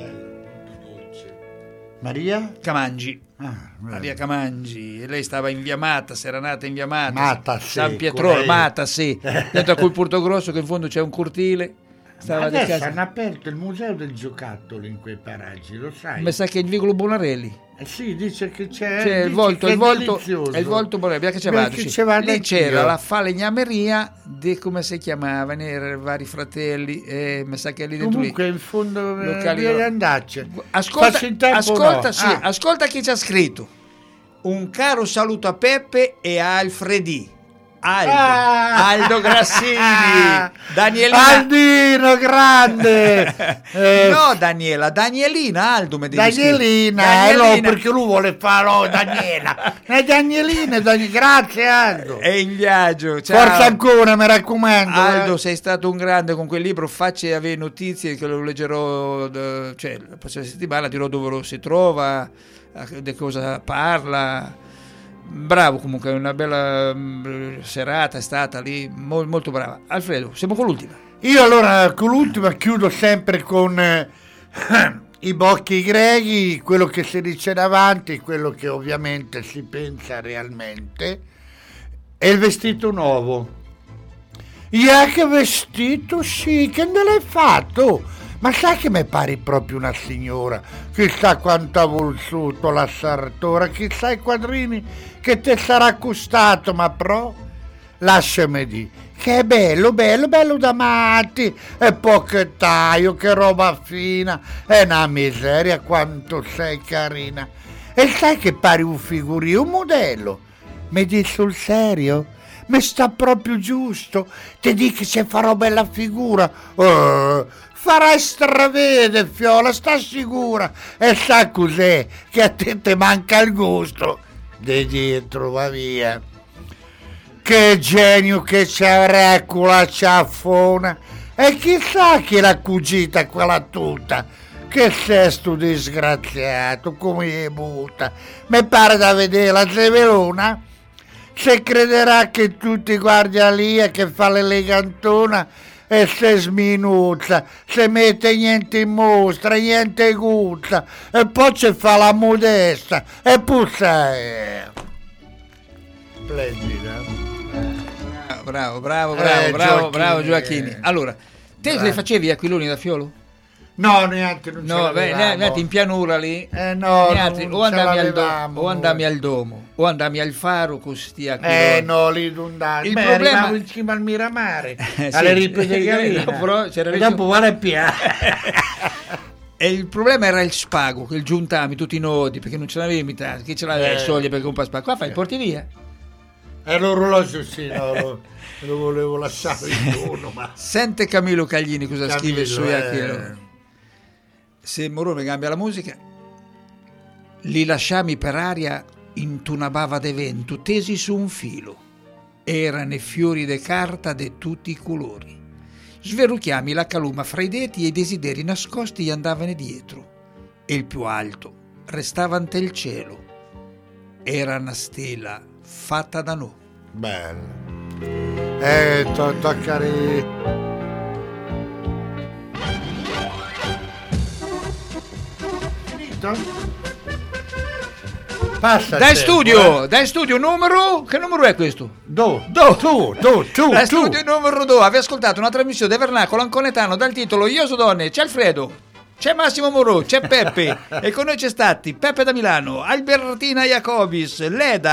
Maria? Camangi. Ah, Maria Camangi. E lei stava in via Matas, era nata in via Matas. Matas, San sì, Pietro, lei. Matas, sì. Dentro a quel Portogrosso che in fondo c'è un cortile. Stava di Adesso casa. hanno aperto il museo del giocattolo in quei paraggi, lo sai? Mi sa che è il vicolo Bonarelli. Eh sì, dice che c'è, C'è il dice volto, che il è volto, delizioso. è il volto Bonarelli, che ci Beh, vado, che sì. ci vado Lì anch'io. c'era la falegnameria di come si chiamava, ne erano vari fratelli, e mi sa che lì dentro Comunque lì. in fondo eh, Locali- via di andarci. Ascolta, Faccio in tempo, ascolta, no? sì, Ah. ascolta chi ci ha scritto. Un caro saluto a Peppe e a Alfredi. Aldo, Ah! Aldo Grassini, Danielina. Aldino grande. Eh, No, Daniela, Danielina, Aldo mi devi scrivere. Danielina, eh, no, perché lui vuole fare oh, Daniela. Eh, Danielina, Dan- grazie Aldo. È in viaggio. Ciao. Forza ancora, mi raccomando. Aldo, eh. sei stato un grande con quel libro. Facci avere notizie che lo leggerò, eh, cioè la prossima settimana dirò dove lo si trova, eh, di cosa parla. Bravo, comunque, è una bella mm, serata è stata lì, mol- molto brava. Alfredo, siamo con l'ultima. Io allora con l'ultima chiudo sempre con eh, i bocchi greci, quello che si dice davanti, quello che ovviamente si pensa realmente, e il vestito nuovo. Yeah, che vestito, sì, che ne l'hai fatto? Ma sai che mi pari proprio una signora? Chissà quanto ha vissuto la sartora, chissà i quadrini che te sarà costato, ma pro, lasciami dire, che è bello, bello, bello da matti, e poi che taglio, che roba fina, è una miseria quanto sei carina. E sai che pari un figurino, un modello? Mi dici sul serio? Mi sta proprio giusto, ti dico se farò bella figura, eh, farai stravede, fiola, sta sicura, e sa cos'è, che a te te manca il gusto, di dietro va via. Che genio che c'è quella ciaffona, e chissà chi l'ha cugita quella tutta, che sei sto disgraziato, come è butta, mi pare da vedere la zevelona. Se crederà che tu ti guardi a lì e che fa l'elegantona e se sminuzza, se mette niente in mostra, niente guzza, e poi ci fa la modesta e puzza. Eh. Splendida. Bravo, bravo, bravo, Eh, bravo, Gioacchini. bravo Gioacchini. Allora, te Bravo. le facevi aquiloni da fiolo? No, neanche non ce No, beh, l'avevamo. neanche in pianura lì. Eh no, Neanche, non o ce andavi al l'avevamo. domo, o andavi al domo, o andavi al faro con sti aquiloni. Eh no, lì non dai. Il Beh, problema- arrivavo in cima al Miramare, Eh, sì. alle ripe di Gallina. Dopo c'era e il- dopo guarda Pia. E il problema era il spago, che il giuntami tutti i nodi, perché non ce l'avevi in tasca. Chi ce l'aveva Eh. i soldi per comprare spago? Qua fai, porti via. E l'orologio sì, no, lo, lo volevo lasciare in uno, ma... Sente Camillo Caglini cosa Camillo, scrive sui eh. aquiloni. Se Morone cambia la musica, li lasciami per aria in una bava de vento, tesi su un filo. Erano fiori de carta de tutti i colori. Sverucchiami la caluma fra i denti e i desideri nascosti gli andavano dietro. E il più alto restava ante il cielo. Era una stella fatta da noi. Bello. Eh, to- tocca ri- Finito? Passa Dai il studio, tempo, eh. dai studio numero, che numero è questo? Do, Do. tu, tu, tu, Dai tu. studio numero due, avete ascoltato una trasmissione del Vernacolo Anconetano dal titolo Io so donne, c'è Alfredo, c'è Massimo Morò, c'è Peppe e con noi c'è stati Peppe da Milano, Albertina Jacobis, Leda,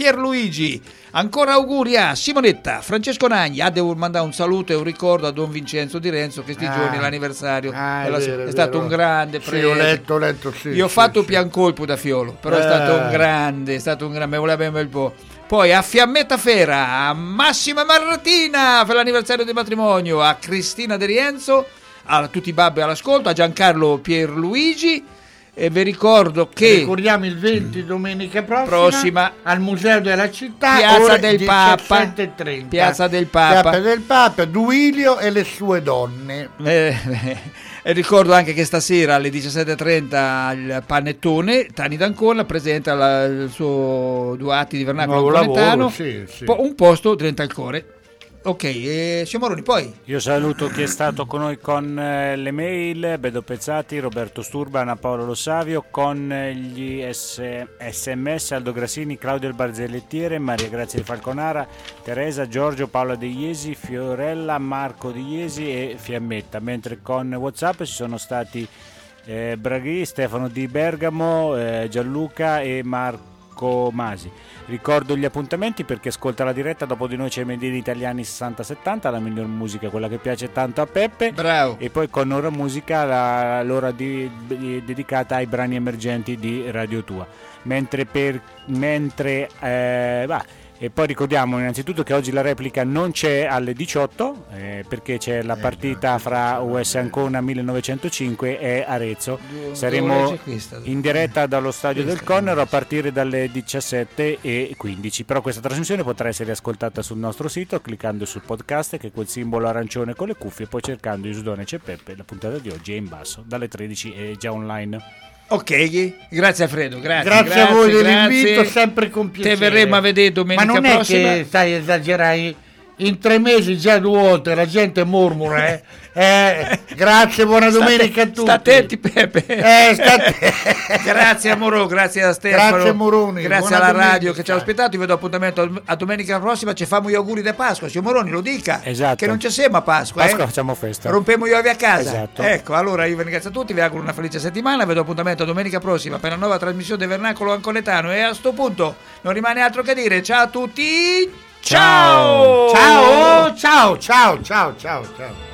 Pierluigi. Ancora auguri a Simonetta, Francesco Nagni. Ah, devo mandare un saluto e un ricordo a Don Vincenzo Di Renzo, che sti Ah. giorni è l'anniversario. Ah, è della- vero, è è stato vero. un grande Sì, prete. ho letto, ho letto, sì, Io ho sì, fatto sì. pian colpo da Fiolo, però è Eh. stato un grande, è stato un grande, me voleva bene un bel po'. Poi a Fiammetta Fera, a Massima Marratina per l'anniversario del matrimonio, a Cristina De Rienzo, a tutti i babbi all'ascolto, a Giancarlo Pierluigi. E vi ricordo che ricordiamo il venti domenica prossima, Prossima. al Museo della Città, Piazza ore del Papa. diciassette e trenta. Piazza del Papa. Piazza del Papa, Duilio e le sue donne. Eh, e ricordo anche che stasera alle diciassette e trenta al Panettone Tani D'Ancona presenta la- il suo duatti di vernacolo Nuovo napoletano, lavoro, sì, sì. po- un posto dentro al cuore. Ok, e signor Moroni, poi Io saluto chi è stato con noi con eh, le mail, Bedo Pezzati, Roberto Sturba, Anna Paolo Lo Savio, con eh, gli S- sms Aldo Grassini, Claudio il Barzellettiere, Maria Grazia di Falconara, Teresa, Giorgio, Paola De Iesi, Fiorella, Marco De Iesi e Fiammetta, mentre con WhatsApp ci sono stati eh, Braghi, Stefano di Bergamo, eh, Gianluca e Marco Masi. Ricordo gli appuntamenti perché ascolta la diretta, dopo di noi c'è Medini Italiani sessanta settanta, la miglior musica, quella che piace tanto a Peppe. Bravo. E poi con Ora Musica la, l'ora di, di- dedicata ai brani emergenti di Radio Tua. Mentre per mentre eh, va. E poi ricordiamo innanzitutto che oggi la replica non c'è alle diciotto eh, perché c'è la partita fra U S Ancona millenovecentocinque e Arezzo. Dove Saremo c'è questa? in diretta dallo stadio Questa, del Connero a partire dalle diciassette e quindici. Però questa trasmissione potrà essere ascoltata sul nostro sito cliccando sul podcast, che è quel simbolo arancione con le cuffie, e poi cercando Iusdone C'è Peppe. La puntata di oggi è in basso, dalle tredici è già online. ok, grazie Alfredo, grazie. Grazie, a voi dell'invito, grazie. sempre con piacere. Te verremo a vedere domenica Ma non è prossima. che stai esagerando, in tre mesi già due volte la gente mormora, eh? Eh, grazie, buona domenica a tutti. Sta attenti Peppe. Eh, sta att- Grazie a Moro, grazie a Stefano. Grazie, Moroni, Grazie buona alla domenica. radio che ci ha ospitato. Vi vedo appuntamento a- a domenica prossima. Ci famo gli auguri di Pasqua. Signor Moroni, lo dica. Esatto. Che non ci siamo a Pasqua. Pasqua eh? facciamo festa. Rompemo gli ovi a casa. Esatto. Ecco, allora io vi ringrazio a tutti. Vi auguro una felice settimana. Vi do appuntamento a domenica prossima per la nuova trasmissione del Vernacolo Ancoletano. E a sto punto non rimane altro che dire ciao a tutti. Ciao! Ciao, ciao, ciao, ciao, ciao, ciao.